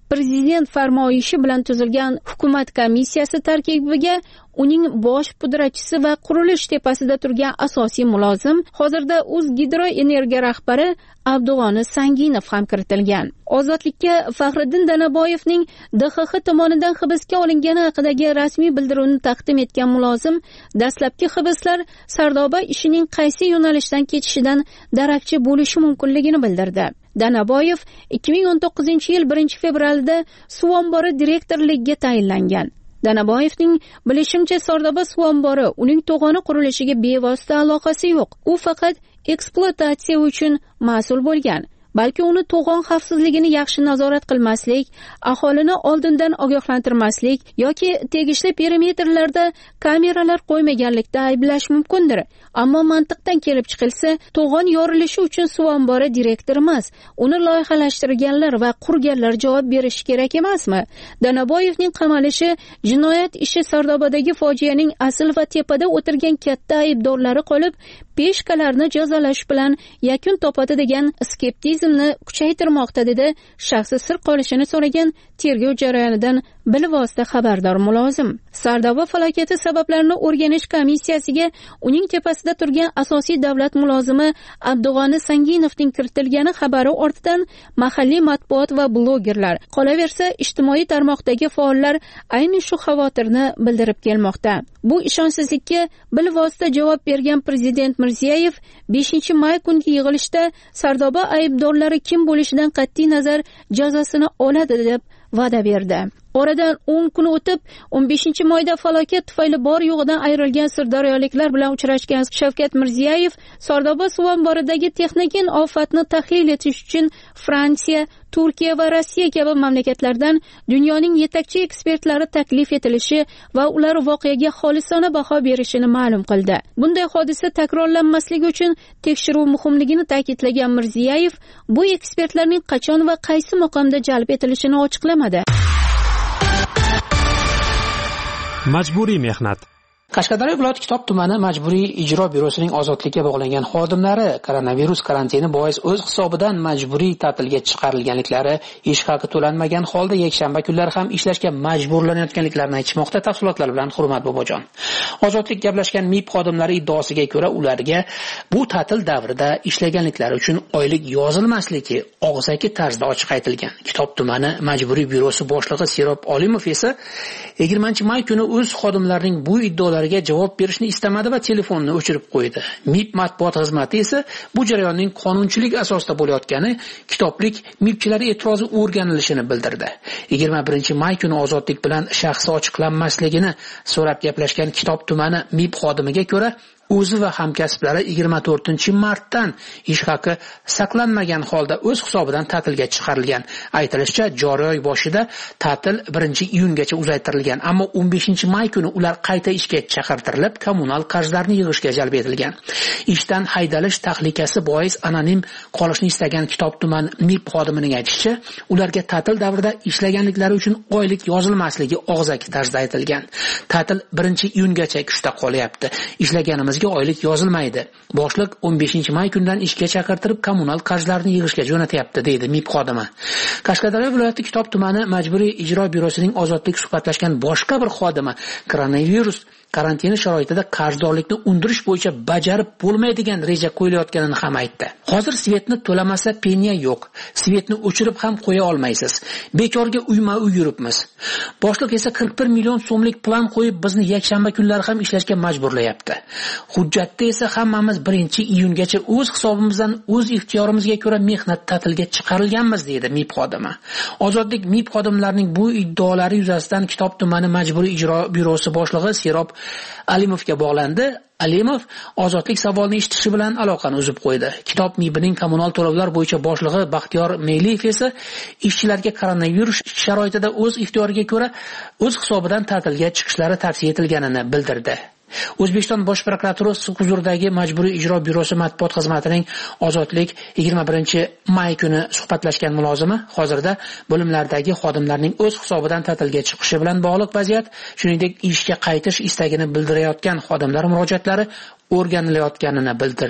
prezident farmoyishi bilan tuzilgan hukumat komissiyasi tarkibiga uning bosh pudratchisi va qurilish tepasida turgan asosiy mulozim, hozirda O'zgidroenergiya rahbari Abdug'oni Sanginov ham kiritilgan. Ozodlikka Faxriddin Danaboyevning D X X tomonidan hibsga olingani haqidagi rasmiy bildiruvni taqdim etgan mulozim, dastlabki hibslar Sardoba ishining qaysi yo'nalishdan ketishidan darakchi bo'lishi mumkinligini bildirdi. Danaboyev ikki ming o'n to'qqizinchi yil birinchi fevralda suv ombori direktorligiga tayinlangan. Danaboyevning bilishimcha Sardoba suv ombori uning to'g'oni qurilishiga bevosita aloqasi yo'q. U faqat ekspluatatsiya uchun mas'ul bo'lgan. Balki uni to'g'on xavfsizligini yaxshi nazorat qilmaslik, aholini oldindan ogohlantirmaslik yoki tegishli perimetrlarda kameralar qo'ymaganlikda ayblash mumkindir. Ammo mantiqdan kelib chiqilsa, to'g'on yorilishi uchun suv ombori direktor emas, uni loyihalashtirganlar va qurganlar javob berishi kerak emasmi? Danaboyevning qamalishi jinoyat ishi Sardobadagi fojianing asl va tepada o'tirgan katta aybdorlari qolib, peshkalarni jazolash bilan yakun topadi degan skeptizmni kuchaytirmoqda, dedi shaxsi sir qolishini so'ragan tergov jarayonidan bilvosita xabardor mulozim. Sardoba falokati sabablarini o'rganish komissiyasiga uning tepasida turgan asosiy davlat mulozimi Abdug'oni Sanginovning kiritilgani xabari ortidan mahalliy matbuot va blogerlar, qolaversa ijtimoiy tarmoqdagi faollar ayni shu xavotirni bildirib kelmoqda. Bu ishonchsizlikka bilvosita javob bergan prezident Mirziyoyev beshinchi may kungi yig'ilishda Sardoba aybdorlari kim bo'lishidan qat'iy nazar jazosini oladi deb va'da berdi. Oradan o'n kun o'tib, o'n beshinchi mayda falokat tufayli bor yo'g'idan ayrilgan sirdaryoliklar bilan uchrashgan Shavkat Mirziyoyev Sardoba suv omboridagi texnogen ofatni tahlil etish uchun Fransiya, Turkiya va Rossiya kabi mamlakatlardan dunyoning yetakchi ekspertlari taklif etilishi va ular voqeaga xolisona baho berishini ma'lum qildi. Bunday hodisa takrorlanmasligi uchun tekshiruv muhimligini ta'kidlagan Mirziyoyev bu ekspertlarning qachon va qaysi maqomda jalb etilishini ochiqlamadi. Majburiy mehnat. Qashqadaryo viloyati Kitob tumani majburiy ijro byurosining ozodlikka bog'langan xodimlari koronavirus karantini bois o'z hisobidan majburiy ta'tilga chiqarilganliklari, ish haqi to'lanmagan holda yakshanba kunlari ham ishlashga majburlanayotganliklarini aytishmoqda. Tafsilotlar bilan Hurmat Bobojon. Ozodlik gaplashgan M I B xodimlari iddaosiga ko'ra, ularga bu ta'til davrida ishlaganliklari uchun oylik yozilmasligi og'zaki tarzda ochiq aytilgan. Kitob tumani majburiy byurosi boshlig'i Serob Olimov esa yigirmanchi may kuni o'z xodimlarining bu iddaolariga javob berishni istamadi va telefonni o'chirib qo'ydi. M I B matbuot xizmati esa bu jarayonning qonunchilik asosida bo'layotgani, kitoblik milkchilari e'tirozi o'rganilishini bildirdi. yigirma birinchi may kuni ozodlik bilan shaxsi ochiqlanmasligini so'rab gaplashgan Kitob tumani M I B xodimiga ko'ra, o'zi va hamkasblari yigirma to'rtinchi martdan ish haqi saqlanmagan holda o'z hisobidan ta'tilga chiqarilgan. Aytilishicha, joriy oy boshida ta'til birinchi iyungacha uzaytirilgan, ammo o'n beshinchi may kuni ular qayta ishga chaqirtirilib, kommunal qarzlarni yig'ishga jalb etilgan. Ishdan haydalish tahlikasi bois anonim qolishni istagan Kitob tuman M I B xodimining aytishicha, ularga ta'til davrida ishlaganliklari uchun oylik yozilmasligi og'zaki tarzda aytilgan. Ta'til birinchi iyungacha kuchda qolyapti. Ishlaganimiz oylik yozilmaydi. Boshliq o'n beshinchi may kundan ishga chaqirtirib kommunal qarzlarni yig'ishga jo'natyapti, deydi M I B xodimi. Qashqadaryo viloyati Kitob tumani majburiy ijro byurosining ozodlik suhbatlashgan boshqa bir xodimi koronavirus karantini sharoitida qarzdorlikni undirish bo'yicha bajarib bo'lmaydigan reja qo'yilayotganini ham aytdi. Hozir svetni to'lamasa penya yo'q. Svetni o'chirib ham qo'ya olmaysiz. Bekorga uyma-uy yuribmiz. Boshliq esa qirq bir million so'mlik plan qo'yib bizni yakshanba kunlari ham ishlashga majburlayapti. Hujjatda esa hammamiz birinchi iyungacha o'z hisobimizdan, o'z ixtiyorimizga ko'ra mehnat ta'tilga chiqarilganmiz, deydi M I B xodimi. Ozodlik M I B xodimlarining bu iddaolari yuzasidan Kitob tumani majburiy ijro byurosi boshlig'i Serob Alimovga bog'landi. Alimov ozodlik savolni eshitishi bilan aloqani uzib qo'ydi. Kitob M I B'ning kommunal to'lovlar bo'yicha boshlig'i Baxtiyor Meyliyev esa ishchilarga koronavirus sharoitida o'z ixtiyoriga ko'ra o'z hisobidan ta'tilga chiqishlari tavsiya etilganini bildirdi. O'zbekiston Bosh prokuraturasi huzuridagi majburiy ijro byurosi matbuot xizmatining ozodlik yigirma birinchi may kuni suhbatlashgan mulozimi hozirda bo'limlardagi xodimlarning o'z hisobidan ta'tilga chiqishi bilan bog'liq vaziyat, shuningdek ishga qaytish istagini bildirayotgan xodimlar murojaatlari o'rganilayotganini bildirdi.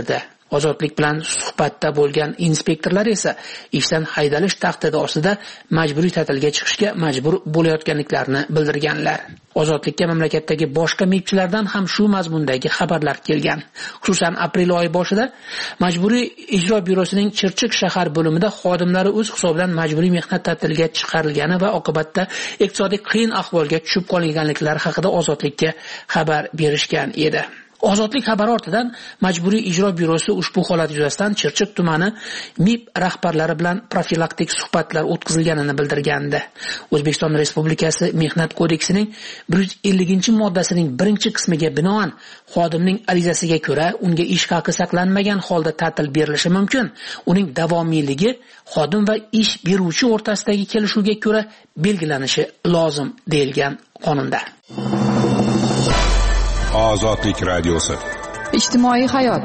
Ozodlik bilan suhbatda bo'lgan inspektorlar esa ishdan haydalish tahdidi ostida majburiy ta'tilga chiqishga majbur bo'layotganliklarini bildirganlar. Ozodlikka mamlakatdagi boshqa mibchilardan ham shu mazmundagi xabarlar kelgan. Xususan, aprel oyi boshida Majburiy ijro byurosining Chirchiq shahar bo'limida xodimlari o'z hisobidan majburiy mehnat ta'tiliga chiqarilgani va oqibatda iqtisodiy qiyin ahvolga tushib qolganliklari haqida Ozodlikka xabar berishgan edi. Ozodlik xabari ortidan Majburiy ijro byurosi ushbu holat yuzasidan Chirchiq tumani MIB rahbarlari bilan profilaktik suhbatlar o'tkazilganini bildirgandi. O'zbekiston Respublikasi Mehnat kodeksining bir yuz ellinchi moddasining birinchi qismiga binoan xodimning arizasiga ko'ra unga ish haqi saqlanmagan holda ta'til berilishi mumkin. Uning davomiyligi xodim va ish beruvchi o'rtasidagi kelishuvga ko'ra belgilanishi lozim deyilgan qonunda. Ozodlik radiosi. Ijtimoiy hayot.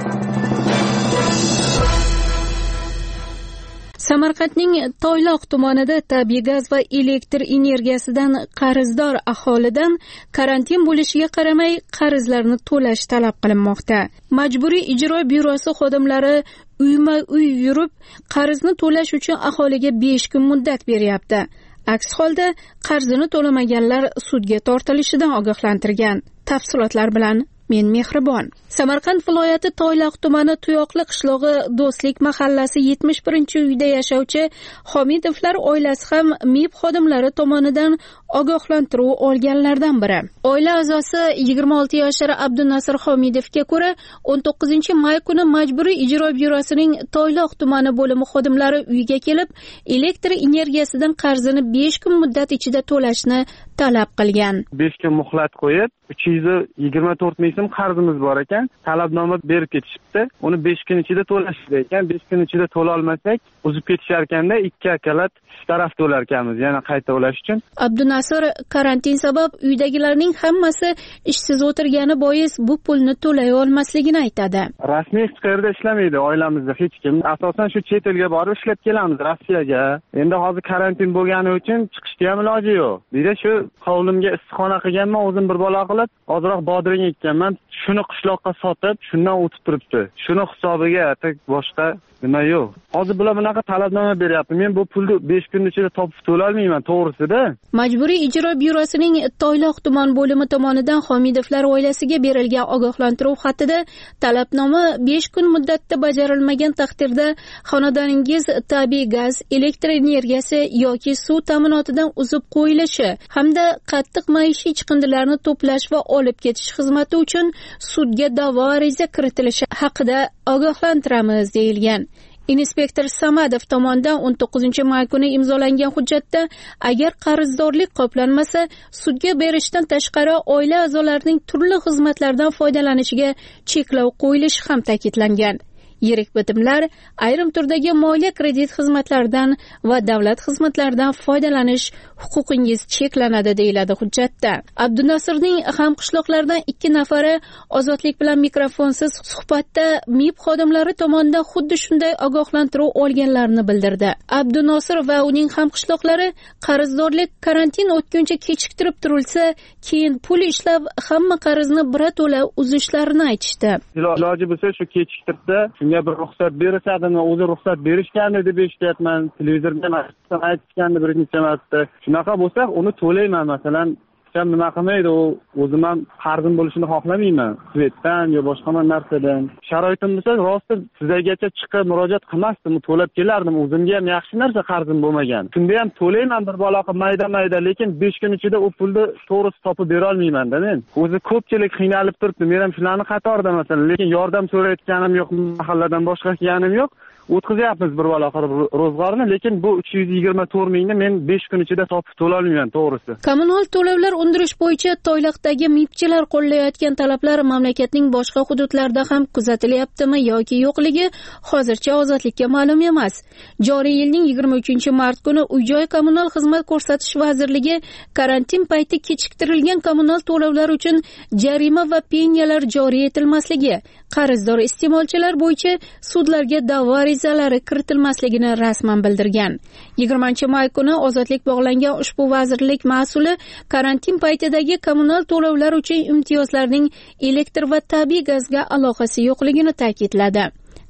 Samarqandning Toyloq tumanida tabiiy gaz va elektr energiyasidan qarzdor aholidan karantin bo'lishiga qaramay qarzlarni to'lash talab qilinmoqda. Majburiy ijro byurosi xodimlari uyma-uy yurib qarzni to'lash uchun aholiga besh kun muddat beryapti. Aks holda qarzini to'lamaganlar sudga tortilishidan ogohlantirgan. Tafsilotlar bilan men Mehribon. Samarqand viloyati Toyloq tumani Tuyoqli qishlog'i Do'stlik mahallasi yetmish birinchi uyda yashovchi Homidovlar oilasi ham MIB xodimlari tomonidan ogohlantiruv olganlardan biri. Oila a'zosi yigirma olti yoshli Abdunasir Homidovga ko'ra o'n to'qqizinchi may kuni Majburiy ijro byurosining Toyloq tumani bo'limi xodimlari uyga kelib, elektr energiyasidan qarzini besh kun muddat ichida to'lashni talab qilgan. besh kun muhlat qo'yib, uch yuz yigirma to'rt ming so'm qarzimiz bor ekan, talabnoma berib ketishibdi. Uni besh kun ichida to'lashdi ekan. besh kun ichida to'la olmasak, uzib ketishar ekanda ikki akalat taraf to'lar ekanmiz, yana qayta to'lash uchun. Abdunasir karantin sabab uydagilarning hammasi ishsiz o'tirgani bois bu pulni to'lay olmasligini aytadi. Rasmiy hech qayerda ishlamaydi oilamizda hech kim. Asosan shu chet elga borib ishlab kelamiz, Rossiyaga. Endi hozir karantin bo'lgani uchun chiqishga ham iloji yo'q. Bira shu hovlimga issiqxona qilganman, o'zim bir bola qilib, ozroq bodring ekkanman. Shuni qishloqqa sotib, shundan o'tib turibdi. Shuni hisobiga boshqa nima yo'q. Hozir bular bunaqa talabnoma beryapti. Men bu pulni besh kun ichida topib to'la olmayman, to'g'risida. Majburiy ijro byurosining Toyloq tuman bo'limi tomonidan Homidovlar oilasiga berilgan ogohlantiruv xatida talabnoma besh kun muddatda bajarilmagan taqdirda xonadoningiz tabiiy gaz, elektr energiyasi yoki suv ta'minotidan uzib qo'yilishi hamda qattiq maishiy chiqindilarni to'plash va olib ketish xizmati uchun sudga da'vo ariza kiritilishi haqida ogohlantiramiz deyilgan. Inspektor Samadov tomonidan o'n to'qqizinchi may kuni imzolangan hujjatda agar qarzdorlik qoplanmasa, sudga berishdan tashqari oila a'zolarining turli xizmatlardan foydalanishiga cheklov qo'yilishi ham ta'kidlangan. Yirik bitimlar, ayrim turdagi moliya kredit xizmatlaridan va davlat xizmatlaridan foydalanish huquqingiz cheklanadi deyiladi hujjatda. Abdunasirning hamqishloqlaridan ikki nafari Ozodlik bilan mikrofonsiz suhbatda MIB xodimlari tomonidan xuddi shunday ogohlantiruv olganlarini bildirdi. Abdunasir va uning hamqishloqlari qarzdorlik karantin o'tguncha kechiktirib turilsa, keyin pul ishlab hamma qarzni birato'la uzishlarini aytishdi. Iloji bo'lsa shu kechiktirsa, shunga bir ruxsat berishadimi, o'zi ruxsat berishgandi deb eshityapman. Televizorda aytishgandi bir necha marta. Shunaqa bo'lsa, uni to'layman masalan. Ham nima qilmaydi, u o'zim ham qarzim bo'lishini xohlamayman. Svetdan yo boshqa narsadan. Sharoitim bo'lsa, rosti sizlargacha chiqib murojaat qilmasdim, to'lab kelardim. O'zimga ham yaxshi narsa qarzim bo'lmagan. Shunda ham to'layman bir bola qilib mayda-mayda, lekin besh kun ichida u pulni to'g'risi topib bera olmayman-da men. O'zi ko'pchilik qiynalib turibdi. Men ham shularni qatorida masalan, lekin yordam so'rayotganim yo'q, mahalladan boshqa kelganim yo'q. O'tkazayapmiz bir bola qilib ro'zg'orni, lekin bu uch yuz yigirma to'rt mingni men besh kun ichida topib to'la olmayman, to'g'risi. Kommunal to'lovlar undirish bo'yicha Toyloqdagi MIBchilar qo'llayotgan talablar mamlakatning boshqa hududlarida ham kuzatilyaptimi yoki yo'qligi hozircha Ozodlikka ma'lum emas. Joriy yilning yigirma uchinchi mart kuni Uy-joy kommunal xizmat ko'rsatish vazirligi karantin payti kechiktirilgan kommunal to'lovlar uchun jarima va pensiyalar joriy etilmasligi, qarzdor iste'molchilar bo'yicha sudlarga da'vo arizalari kiritilmasligini rasman bildirgan. yigirmanchi may kuni Ozodlik bog'langan ushbu vazirlik mas'uli karantin paytidagi kommunal to'lovlar uchun imtiyozlarning elektr va tabiiy gazga aloqasi yo'qligini ta'kidladi.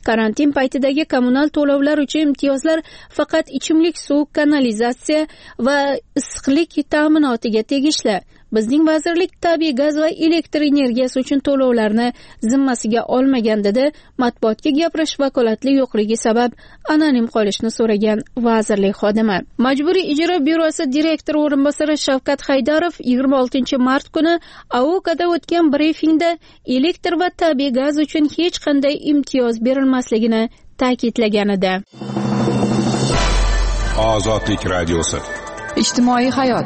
Karantin paytidagi kommunal to'lovlar uchun imtiyozlar faqat ichimlik suv, kanalizatsiya va issiqlik ta'minotiga tegishli. Bizning vazirlik tabiiy gaz va elektr energiyasi uchun to'lovlarni zimmasiga olmagan, dedi matbuotga gapirish vakolatli yo'qligi sabab anonim qolishni so'ragan vazirlik xodimi. Majburiy ijro byurosi direktori o'rinbosari Shavkat Haydarov yigirma oltinchi mart kuni A O K'da o'tgan brifingda elektr va tabiiy gaz uchun hech qanday imtiyoz berilmasligini ta'kidlagan edi. Ozodlik radiosi. Ijtimoiy hayot.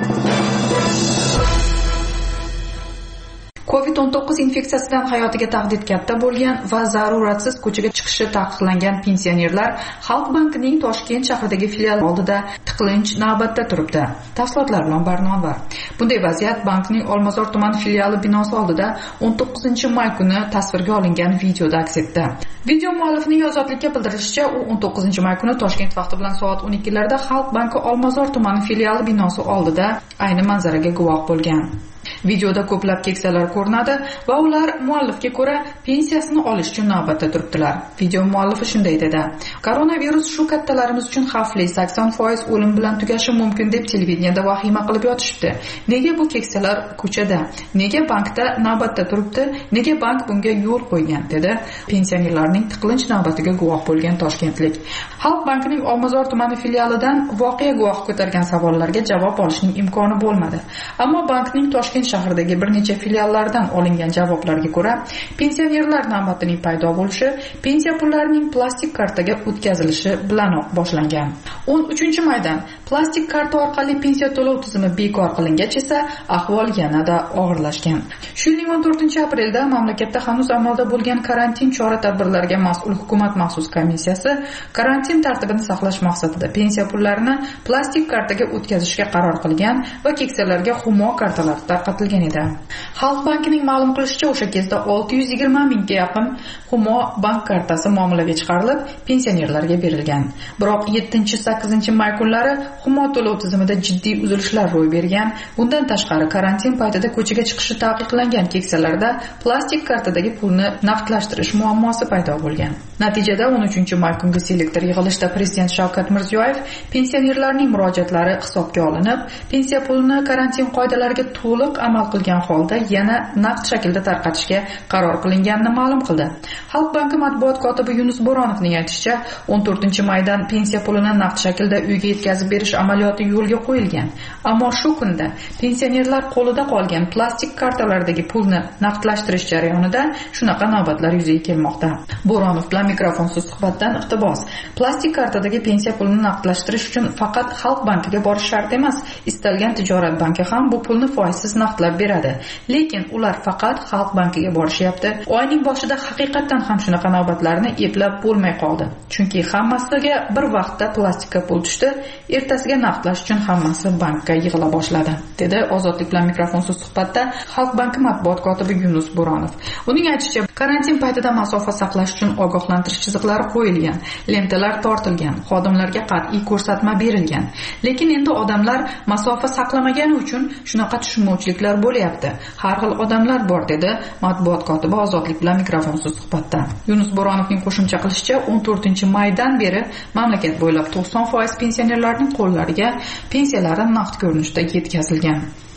covid o'n to'qqiz infeksiyasidan hayotiga tahdid katta bo'lgan va zaruratsiz ko'chaga chiqishi taqiqlangan pensionerlar Xalq bankining Toshkent shahridagi filiali oldida tiqilinch navbatda turibdi. Tafsilotlar bilan Barnonvar. Bunday vaziyat bankning Olmazor tuman filiali binosi oldida o'n to'qqizinchi may kuni tasvirga olingan videoda aks etdi. Video muallifining ozodlikka bildirishicha, u o'n to'qqizinchi may kuni Toshkent vaqti bilan soat o'n ikkilarda Xalq banki Olmazor tumani filiali binosi oldida ayni manzaraga guvoh bo'lgan. Videoda ko'plab keksalar ko'rinadi va ular muallifga ko'ra pensiyasini olish uchun navbatda turibdilar. Video muallifi shunday dedi: "Koronavirus shu kattalarimiz uchun xavfli, sakson foiz o'lim bilan tugashi mumkin deb televideniyada vahima qilib yotishibdi. Nega bu keksalar ko'chada? Nega bankda navbatda turibdi? Nega bank bunga yo'l qo'ygan?" dedi pensionerlarning tiqilinch navbatiga guvoh bo'lgan toshkentlik. Xalq bankining Olmazor tumani filialidan voqea guvohi ko'targan savollarga javob olishning imkoni bo'lmadi. Ammo bankning Toshkent shahridagi bir necha filiallardan olingan javoblarga ko'ra, pensionerlar navbatining paydo bo'lishi pensiya pullarining plastik kartaga o'tkazilishi bilanoq boshlangan. o'n uchinchi maydan plastik karta orqali pensiya to'lov tizimi bekor qilingach esa ahvol yanada og'irlashgan. Shuning o'n to'rtinchi aprelda mamlakatda hanuz amalda bo'lgan karantin chora-tadbirlariga mas'ul hukumat maxsus komissiyasi karantin tartibini saqlash maqsadida pensiya pullarini plastik kartaga o'tkazishga qaror qilgan va keksalarga Humo kartalar tarqatilgan edi. Xalq bankining ma'lum qilishicha, o'sha kezda olti yuz yigirma mingga yaqin Humo bank kartasi muomalaga chiqarilib, pensionerlarga berilgan. Biroq yettinchi sakkizinchi may kunlari Humo to'lov tizimida jiddiy uzilishlar ro'y bergan. Bundan tashqari, karantin paytida ko'chaga chiqishi taqiqlangan keksalarda plastik kartadagi pulni naqdlashtirish muammosi paydo bo'lgan. Natijada o'n uchinchi may kungi selektor yig'ilishda prezident Shavkat Mirziyoyev pensionerlarning murojaatlari hisobga olinib, pensiya pulini karantin qoidalariga to'liq amal qilgan holda yana naqd shaklda tarqatishga qaror qilinganini ma'lum qildi. Xalq banki matbuot kotibi Yunus Bo'ronovning aytishicha, o'n to'rtinchi maydan pensiya pulini naqd shaklda uyga yetkazib berish amaliyoti yo'lga qo'yilgan. Ammo shu kunda pensionerlar qo'lida qolgan plastik kartalardagi pulni naqdlashtirish jarayonida shunaqa navbatlar yuzaga kelmoqda. Bo'ronov bilan mikrofonsiz suhbatdan iqtibos: plastik kartadagi pensiya pulini naqdlashtirish uchun faqat Xalq bankiga borish shart emas, istalgan tijorat banki ham bu pulni foizsiz naqdlab beradi. Lekin ular faqat Xalq bankiga borishyapti. Oyning boshida haqiqatan ham shunaqa navbatlarni eplab bo'lmay qoldi. Chunki hammasiga bir vaqtda plastikka pul tushdi, ertasiga naqdlash uchun hammasi bankka yig'ila boshladi, dedi Ozodlik bilan mikrofonsiz suhbatda Xalq banki matbuot kotibi Yunus Bo'ronov. Uning aytishicha, karantin paytida masofa saqlash uchun ogohlantirish chiziqlari qo'yilgan, lentalar tortilgan, xodimlarga qat'iy ko'rsatma berilgan. Lekin endi odamlar masofa saqlamagani uchun shunaqa tushunmovchiliklar bo'lyapti. Har xil odamlar bor, dedi matbuot kotibi Ozodlik bilan mikrofonsiz suhbatda. Yunus Bo'ronovning qo'shimcha qilishicha, o'n to'rtinchi maydan beri mamlakat bo'ylab to'qson foiz pensionerlarning qo'llariga pensiyalari naqd ko'rinishda yetkazilgan.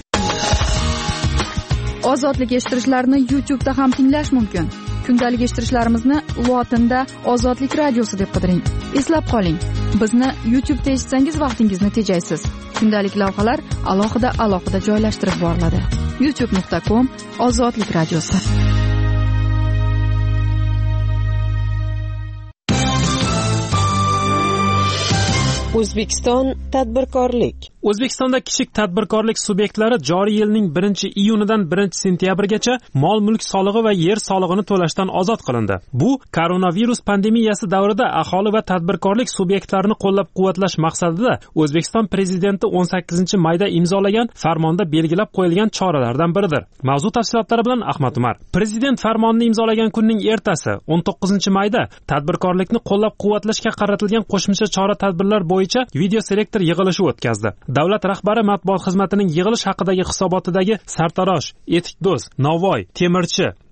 Ozodlik eshittirishlarini YouTube'da ham tinglash mumkin. Kundalik eshittirishlarimizni lotinda Ozodlik radiosi deb qidiring. Eslab qoling, bizni YouTube'da eshitsangiz vaqtingizni tejaysiz. Kundalik lavhalar alohida alohida joylashtirib boriladi. youtube nuqta com Ozodlik radiosi. O'zbekiston tadbirkorlik. O'zbekistonda kichik tadbirkorlik subyektlari joriy yilning birinchi iyunidan birinchi sentyabrgacha mol mulk solig'i va yer solig'ini to'lashdan ozod qilindi. Bu koronavirus pandemiyasi davrida aholi va tadbirkorlik subyektlarini qo'llab-quvvatlash maqsadida O'zbekiston prezidenti o'n sakkizinchi mayda imzolagan farmonda belgilab qo'yilgan choralardan biridir. Mavzu tafsilotlari bilan Ahmad Umar. Prezident farmonini imzolagan kunning ertasi o'n to'qqizinchi mayda tadbirkorlikni qo'llab-quvvatlashga qaratilgan qo'shimcha chora-tadbirlar bo'yicha video selektor yig'ilishi o'tkazdi. Davlat rahbari matbuot xizmatining yig'ilish haqidagi hisobotidagi sartarosh, etikdo'z, novvoy, temirchi,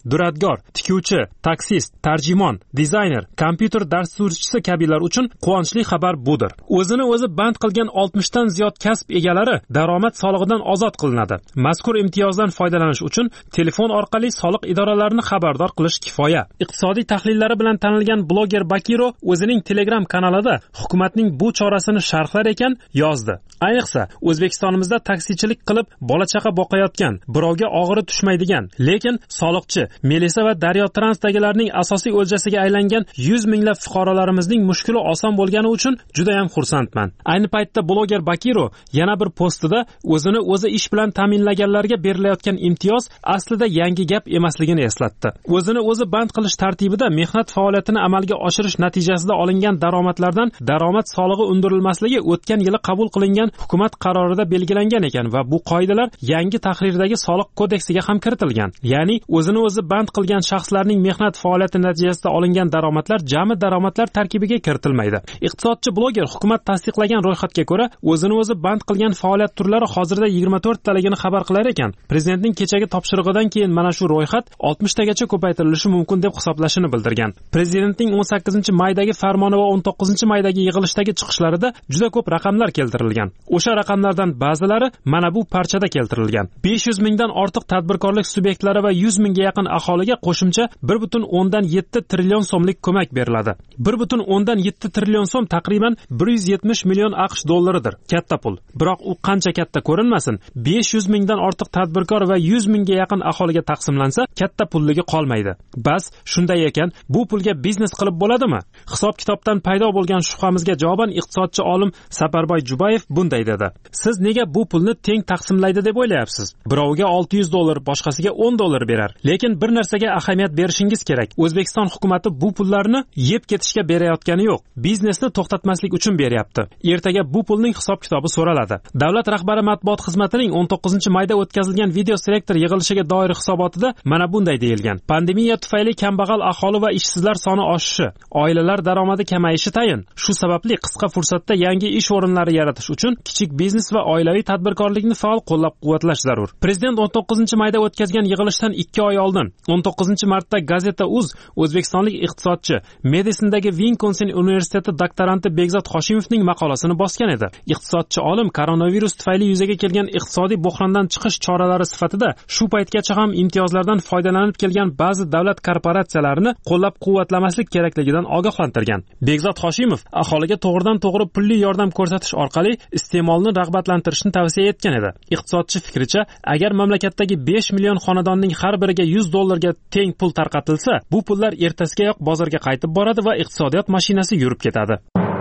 duradgor, tikuvchi, taksist, tarjimon, dizayner, kompyuter dasturchisi kabilar uchun quvonchli xabar budir. O'zini o'zi band qilgan oltmishdan ziyod kasb egalari daromad solig'idan ozod qilinadi. Mazkur imtiyozdan foydalanish uchun telefon orqali soliq idoralarini xabardor qilish kifoya. Iqtisodiy tahlillari bilan tanilgan bloger Bakiro o'zining Telegram kanalida hukumatning bu chorasini sharhlar ekan yozdi. Ayniqsa O'zbekistonimizda taksichilik qilib bola chaqa boqayotgan, birovga og'iri tushmaydigan, lekin soliqchi, Melisa va Daryo Transdagilarning asosiy o'ljasiga aylangan yuz minglab fuqarolarimizning mushkuli oson bo'lgani uchun juda ham xursandman. Ayni paytda bloger Bakiro yana bir postida o'zini o'zi ish bilan ta'minlaganlarga berilayotgan imtiyoz aslida yangi gap emasligini eslatdi. O'zini o'zi band qilish tartibida mehnat faoliyatini amalga oshirish natijasida olingan daromadlardan daromad solig'i undirilmasligi o'tgan yili qabul qilingan hukumat qarorida belgilangan ekan va bu qoidalar yangi tahrirdagi soliq kodeksiga ham kiritilgan. Ya'ni o'zini o'zi band qilgan shaxslarning mehnat faoliyati natijasida olingan daromadlar jami daromadlar tarkibiga kiritilmaydi. Iqtisodchi bloger hukumat tasdiqlagan ro'yxatga ko'ra o'zini o'zi band qilgan faoliyat turlari hozirda yigirma to'rt taligini xabar qilar ekan. Prezidentning kechagi topshirig'idan keyin mana shu ro'yxat oltmish tagacha ko'paytirilishi mumkin deb hisoblashini bildirgan. Prezidentning o'n sakkizinchi maydagi farmoni va o'n to'qqizinchi maydagi yig'ilishdagi chiqishlarida juda ko'p raqamlar keltirilgan. O'sha raqamlardan ba'zilari mana bu parchada keltirilgan. besh yuz mingdan ortiq tadbirkorlik subyektlari va yuz mingga yaqin aholiga qo'shimcha bir butun o'ndan yetti trillion so'mlik ko'mak beriladi. bir butun o'ndan yetti trillion so'm taqriban bir yuz yetmish million AQSh dollaridir. Katta pul. Biroq u qancha katta ko'rinmasin, besh yuz mingdan ortiq tadbirkor va yuz mingga yaqin aholiga taqsimlansa, katta pulligi qolmaydi. Bas, shunday ekan, bu pulga biznes qilib bo'ladimi? Hisob-kitobdan paydo bo'lgan shubhamizga javoban iqtisodchi olim Saparboy Jubayev bunday dedi. Siz nega bu pulni teng taqsimlaydi deb o'ylayapsiz? Birovga olti yuz dollar, boshqasiga o'n dollar berar. Lekin bir narsaga ahamiyat berishingiz kerak. O'zbekiston hukumatı bu pullarni yeb ketishga berayotgani yo'q. Biznesni to'xtatmaslik uchun beryapti. Ertaga bu pulning hisob-kitobi so'raladi. Davlat rahbari matbuot xizmatining o'n to'qqizinchi mayda o'tkazilgan video selektor yig'ilishiga doir hisobotida mana bunday deyilgan. Pandemiya tufayli kambag'al aholi va ishsizlar soni oshishi, oilalar daromadi kamayishi tayin. Shu sababli qisqa fursatda yangi ish o'rinlari yaratish uchun kichik biznes va oilaviy tadbirkorlikni faol qo'llab-quvvatlash zarur. Prezident o'n to'qqizinchi mayda o'tkazgan yig'ilishdan ikki oy oldin o'n to'qqizinchi martda Gazeta uz o'zbekistonlik iqtisodchi, Medisindagi Wisconsin universiteti doktoranti Begzod Hoshimovning maqolasini bosgan edi. Iqtisodchi olim koronavirus tufayli yuzaga kelgan iqtisodiy buhrondan chiqish choralari sifatida shu paytgacha ham imtiyozlardan foydalanib kelgan ba'zi davlat korporatsiyalarini qo'llab-quvvatlamaslik kerakligidan ogohlantirgan. Begzod Hoshimov aholiga to'g'ridan to'g'ri pulli yordam ko'rsatish orqali iste'molni rag'batlantirishni tavsiya etgan edi. Iqtisodchi fikricha, agar mamlakatdagi besh million xonadonning har biriga yuz dollarga teng pul tarqatilsa, bu pullar ertasigayoq bozorga qaytib boradi va iqtisodiyot mashinasi yurib ketadi.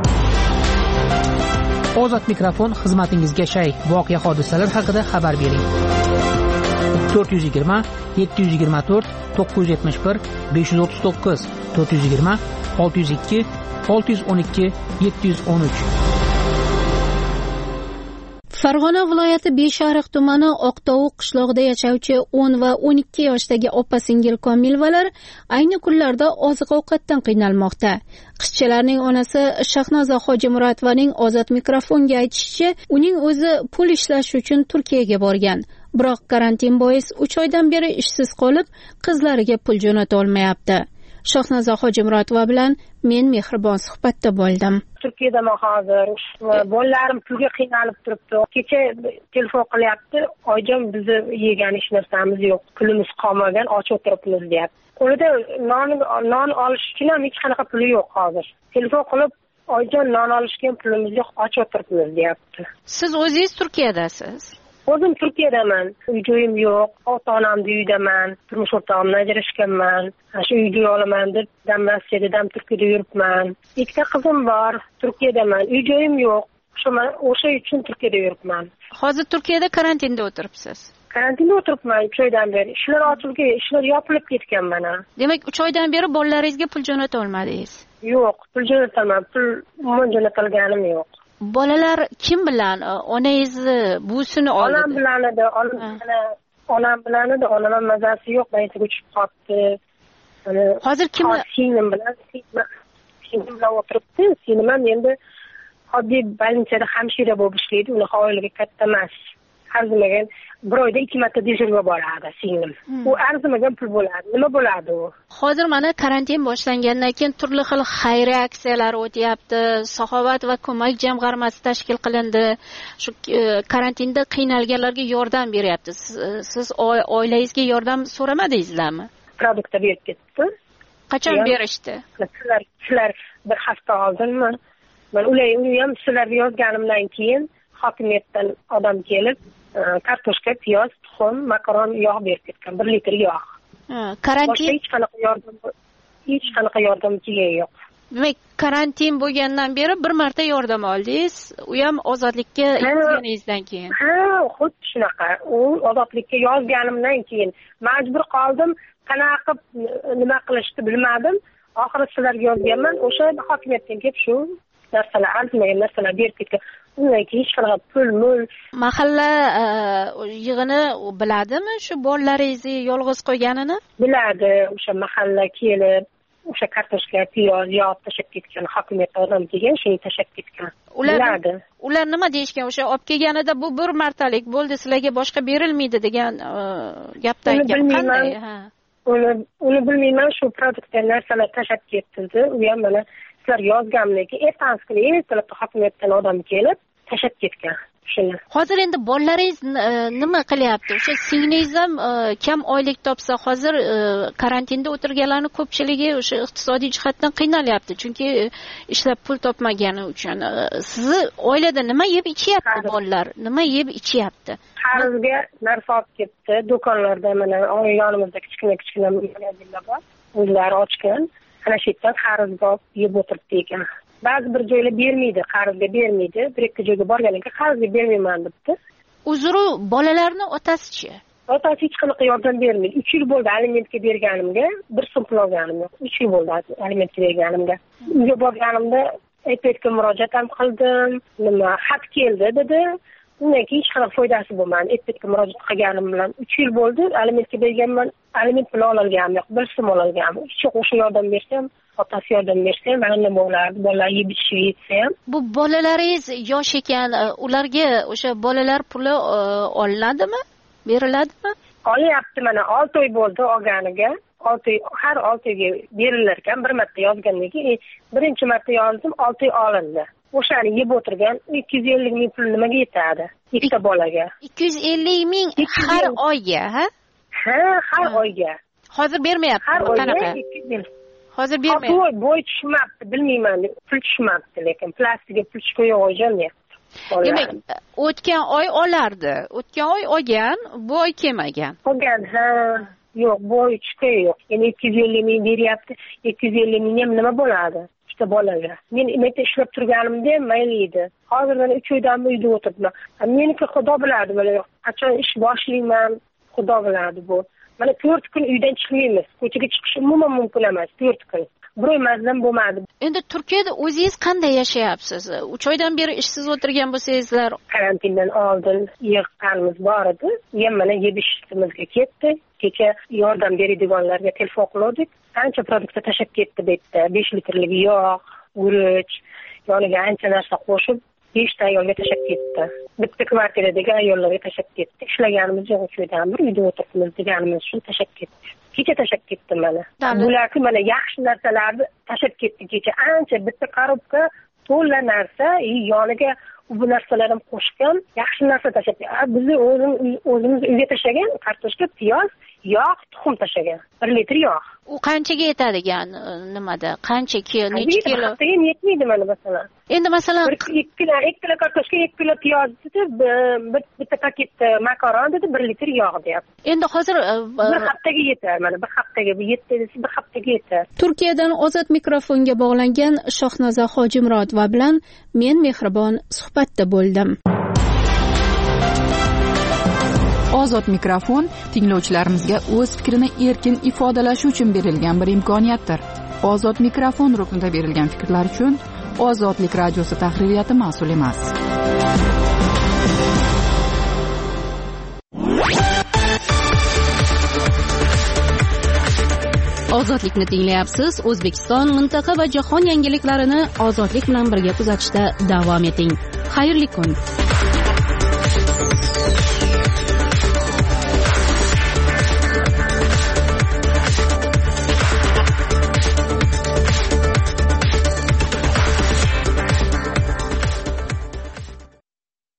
Ozod mikrofon xizmatingizga shay. Voqea hodisalar haqida xabar bering. to'rt yuz yigirma yetti yuz yigirma to'rt to'qqiz yuz yetmish bir besh yuz o'ttiz to'qqiz to'rt yuz yigirma olti yuz ikki olti yuz o'n ikki yetti yuz o'n uch. Farg'ona viloyati Beshariq tumani Oqtovuq qishlog'ida yashovchi o'n va o'n ikki yoshdagi opa-singil Komilvalar ayni kunlarda oziq-ovqatdan qiynalmoqda. Qizchalarning onasi Shahnoza Hojimuratovaning Ozod mikrofonga aytishicha, uning o'zi pul ishlash uchun Turkiyaga borgan. Biroq karantin bois uch oydan beri ishsiz qolib, qizlariga pul jo'nata olmayapti. Shahnoza Hojimuratova bilan men mehribon suhbatda bo'ldim. Turkiyadaman hozir. Bolalarim pulga qiynalib turibdi. Kecha telefon qilyapti. Oyjon, bizni yegan hech narsamiz yo'q. Pulimiz qolmagan, och o'tiribmiz deyapti. Qo'lida non non olish uchun ham hech qanaqa puli yo'q hozir. Telefon qilib, oyjon, non olishga ham pulimiz yo'q, och o'tiribmiz deyapti. Siz o'zingiz Turkiyadasiz? O'zim Turkiyadaman. Uy-joyim yo'q. Ota-onamning uyidaman. Turmush o'rtog'imni ajrashganman. Shu uyga olaman deb dam Rossiyada, dam Turkiyada yuribman. Ikkita qizim bor. Turkiyadaman. Uy-joyim yo'q. O'sha uchun Turkiyada yuribman. Hozir Turkiyada karantinda o'tiribsiz. Karantinda o'tiribman uch oydan beri. Ishlar ochilgan, ishlar yopilib ketgan mana. Demak, uch oydan beri bolalaringizga pul jo'nata olmadingiz? Yo'q, pul jo'nataman. Pul umuman jo'natilganim yo'q. Bolalar kim bilan? Onangizni, buvisini oldi? Onam bilan edi, onam bilan edi, onam mazasi yo'q, baytaga tushib qoldi. Hozir kim bilan? Singlim bilan, singlim bilan o'tiribdi. Singlim ham endi oddiy больницada hamshira bo'lib ishlaydi, uni oilaga katta emas. arzimagan bir oyda ikki marta dejurga boradi singlim. U arzimagan pul bo'ladi. Nima bo'ladi u? Hozir mana karantin boshlangandan keyin turli xil xayriya aksiyalari o'tyapti. Saxovat va ko'mak jamg'armasi tashkil qilindi. Shu karantinda qiynalganlarga yordam beryapti. Siz oilangizga yordam so'ramadingizlarmi? Produktlar berib ketdi. Qachon berishdi? Sizlar sizlar bir hafta oldinmi? Men ular uni ham sizlarga yozganimdan keyin hokimiyatdan odam kelib, kartoshka, piyoz, tuxum, makaron, yog' berib ketgan. bir litr yog'. Karantin hech qanaqa yordam hech qanaqa yordam kelgan yo'q. Demak, karantin bo'lgandan beri bir marta yordam oldingiz, u ham ozodlikka yozganingizdan keyin. Ha, xuddi shunaqa. U ozodlikka yozganimdan keyin majbur qoldim. Qanaqa qilib nima qilishni bilmadim. Oxiri sizlarga yozganman. O'sha hokimiyatdan kelib shu narsalar, arzimagan narsalar berib ketgan. Undan keyin hech qanaqa pul, mul. Mahalla yig'ini biladimi shu bolalaringizni yolg'iz qo'yganini? Biladi. O'sha mahalla kelib, o'sha kartoshka, piyoz, yog' tashab ketgan, hokimiyat odam kelgan, shuni tashab ketgan. Ular ular nima deyishgan? O'sha olib kelganida bu bir martalik bo'ldi, sizlarga boshqa berilmaydi degan gapdan gap qanday? Ha. Uni uni bilmayman, shu produktlar narsalar tashab ketdi. U ham mana sizlar yozganmiki, ertangi kuni ertalab hokimiyatdan odam kelib tashab ketgan. Shuni. Hozir endi bolalaringiz nima qilyapti? O'sha singlingiz ham kam oylik topsa, hozir karantinda o'tirganlarning ko'pchiligi o'sha iqtisodiy jihatdan qiynalyapti, chunki ishlab pul topmagani uchun. Sizni oilada nima yeb ichyapti bolalar? Nima yeb ichyapti? Qarzga narsa olib ketdi. Do'konlarda mana yonimizda kichkina-kichkina magazinlar bor. O'zlari ochgan. Ana shu yerdan qarzga olib yeb o'tiribdi ekan. Ba'zi bir joylar bermaydi, qarzga bermaydi. Bir ikki joyga borganimda qarzga bermayman debdi. Uzru bolalarning otasi-chi? Otasi hech qanaqa yordam bermaydi. uch yil bo'ldi alimentga berganimga, bir so'm pul olganim yo'q. uch yil bo'ldi alimentga berganimga. Uyga borganimda aytayotga murojaat ham qildim. Nima, xat keldi dedi. Undan keyin hech qanaqa foydasi bo'lmadi. Aytayotga murojaat qilganim bilan uch yil bo'ldi alimentga berganman. Aliment puli ololganim yo'q. Bir so'm ololganim. Hech yo'q, o'sha yordam bersam, otasi yordam bersa, mana nima bo'lardi? Bolalar yeb ichishga yetsa ham. Bu bolalaringiz yosh ekan, ularga o'sha bolalar puli olinadimi? Beriladimi? Olyapti, mana olti oy bo'ldi olganiga. olti oy, har olti oyga berilar ekan. Bir marta yozgandan keyin, birinchi marta yozdim, olti oy olindi. O'shani yeb o'tirgan ikki yuz ellik ming pul nimaga yetadi? Ikkita bolaga. ikki yuz ellik ming har oyga, ha? Ha, har oyga. Hozir bermayapti. Har qanaqa? Hozir bermayapti. Voy, bo'y tushmabdi, bilmayman, pul tushmabdi, lekin plastikga pul tushib qo'ygan deyapti. Demak, o'tgan oy olardi. O'tgan oy olgan, bu oy kelmagan. Olgan, ha. Yo'q, bo'y tushgan yo'q. Yana ikki yuz ellik ming beryapti. ikki yuz ellik ming ham nima bo'ladi? Ikkita bolaga. Men erta ishlab turganimda ham mayli edi. Hozir mana uch oydan uyda o'tiribman. Meniki xudo biladi, mana qachon ish boshlayman, xudo biladi bu. Mana to'rt kun uydan chiqmaymiz. Ko'chaga chiqish umuman mumkin emas, to'rt kun. Bir oy mazam bo'lmadi. Endi Turkiyada o'zingiz qanday yashayapsiz? uch oydan beri ishsiz o'tirgan bo'lsangizlar, karantindan oldin yig'ganimiz bor edi. Ham mana yeb ishimizga ketdi. Kecha yordam beradiganlarga telefon qildik. Ancha produktlar tashab ketdi bu yerda. besh litrlik yog', guruch, yoniga ancha narsa qo'shib besh ta ayolga tashab ketdi. Bitta kvartiradagi ayollarga tashab ketdi. Ishlaganimiz yo'q uchdan bir uyda o'tiribmiz deganimiz uchun tashab ketdi. Kecha tashab ketdi mana. Bularni mana yaxshi narsalarni tashab ketdi kecha. Ancha bitta korobka to'la narsa, yoniga bu narsalar ham qo'shgan, yaxshi narsa tashab ketdi. Bizni o'zimiz o'zimiz uyga tashagan kartoshka, piyoz, yog', tuxum tashagan. bir litr yog'. U qanchaga yetadigan nimada? Qancha kilo, necha kilo? Haftaga yetmaydi mana masalan. Endi masalan ikki kilo, ikki kilo kartoshka, ikki kilo piyoz dedi, bitta paket makaron dedi, bir litr yog' deyapti. Endi hozir bir haftaga yetar, mana bir haftaga, bu yetti desa bir haftaga yetar. Turkiyadan ozod mikrofonga bog'langan Shohnoza Hojimurodova bilan men Mehribon suhbatda bo'ldim. Ozod mikrofon tinglovchilarimizga o'z fikrini erkin ifodalashi uchun berilgan bir imkoniyatdir. Ozod mikrofon ruknida berilgan fikrlar uchun Ozodlik radiosi tahririyati mas'ul emas. Ozodlikni tinglayapsiz. O'zbekiston, mintaqa va jahon yangiliklarini ozodlik bilan birga kuzatishda davom eting. Xayrli kun.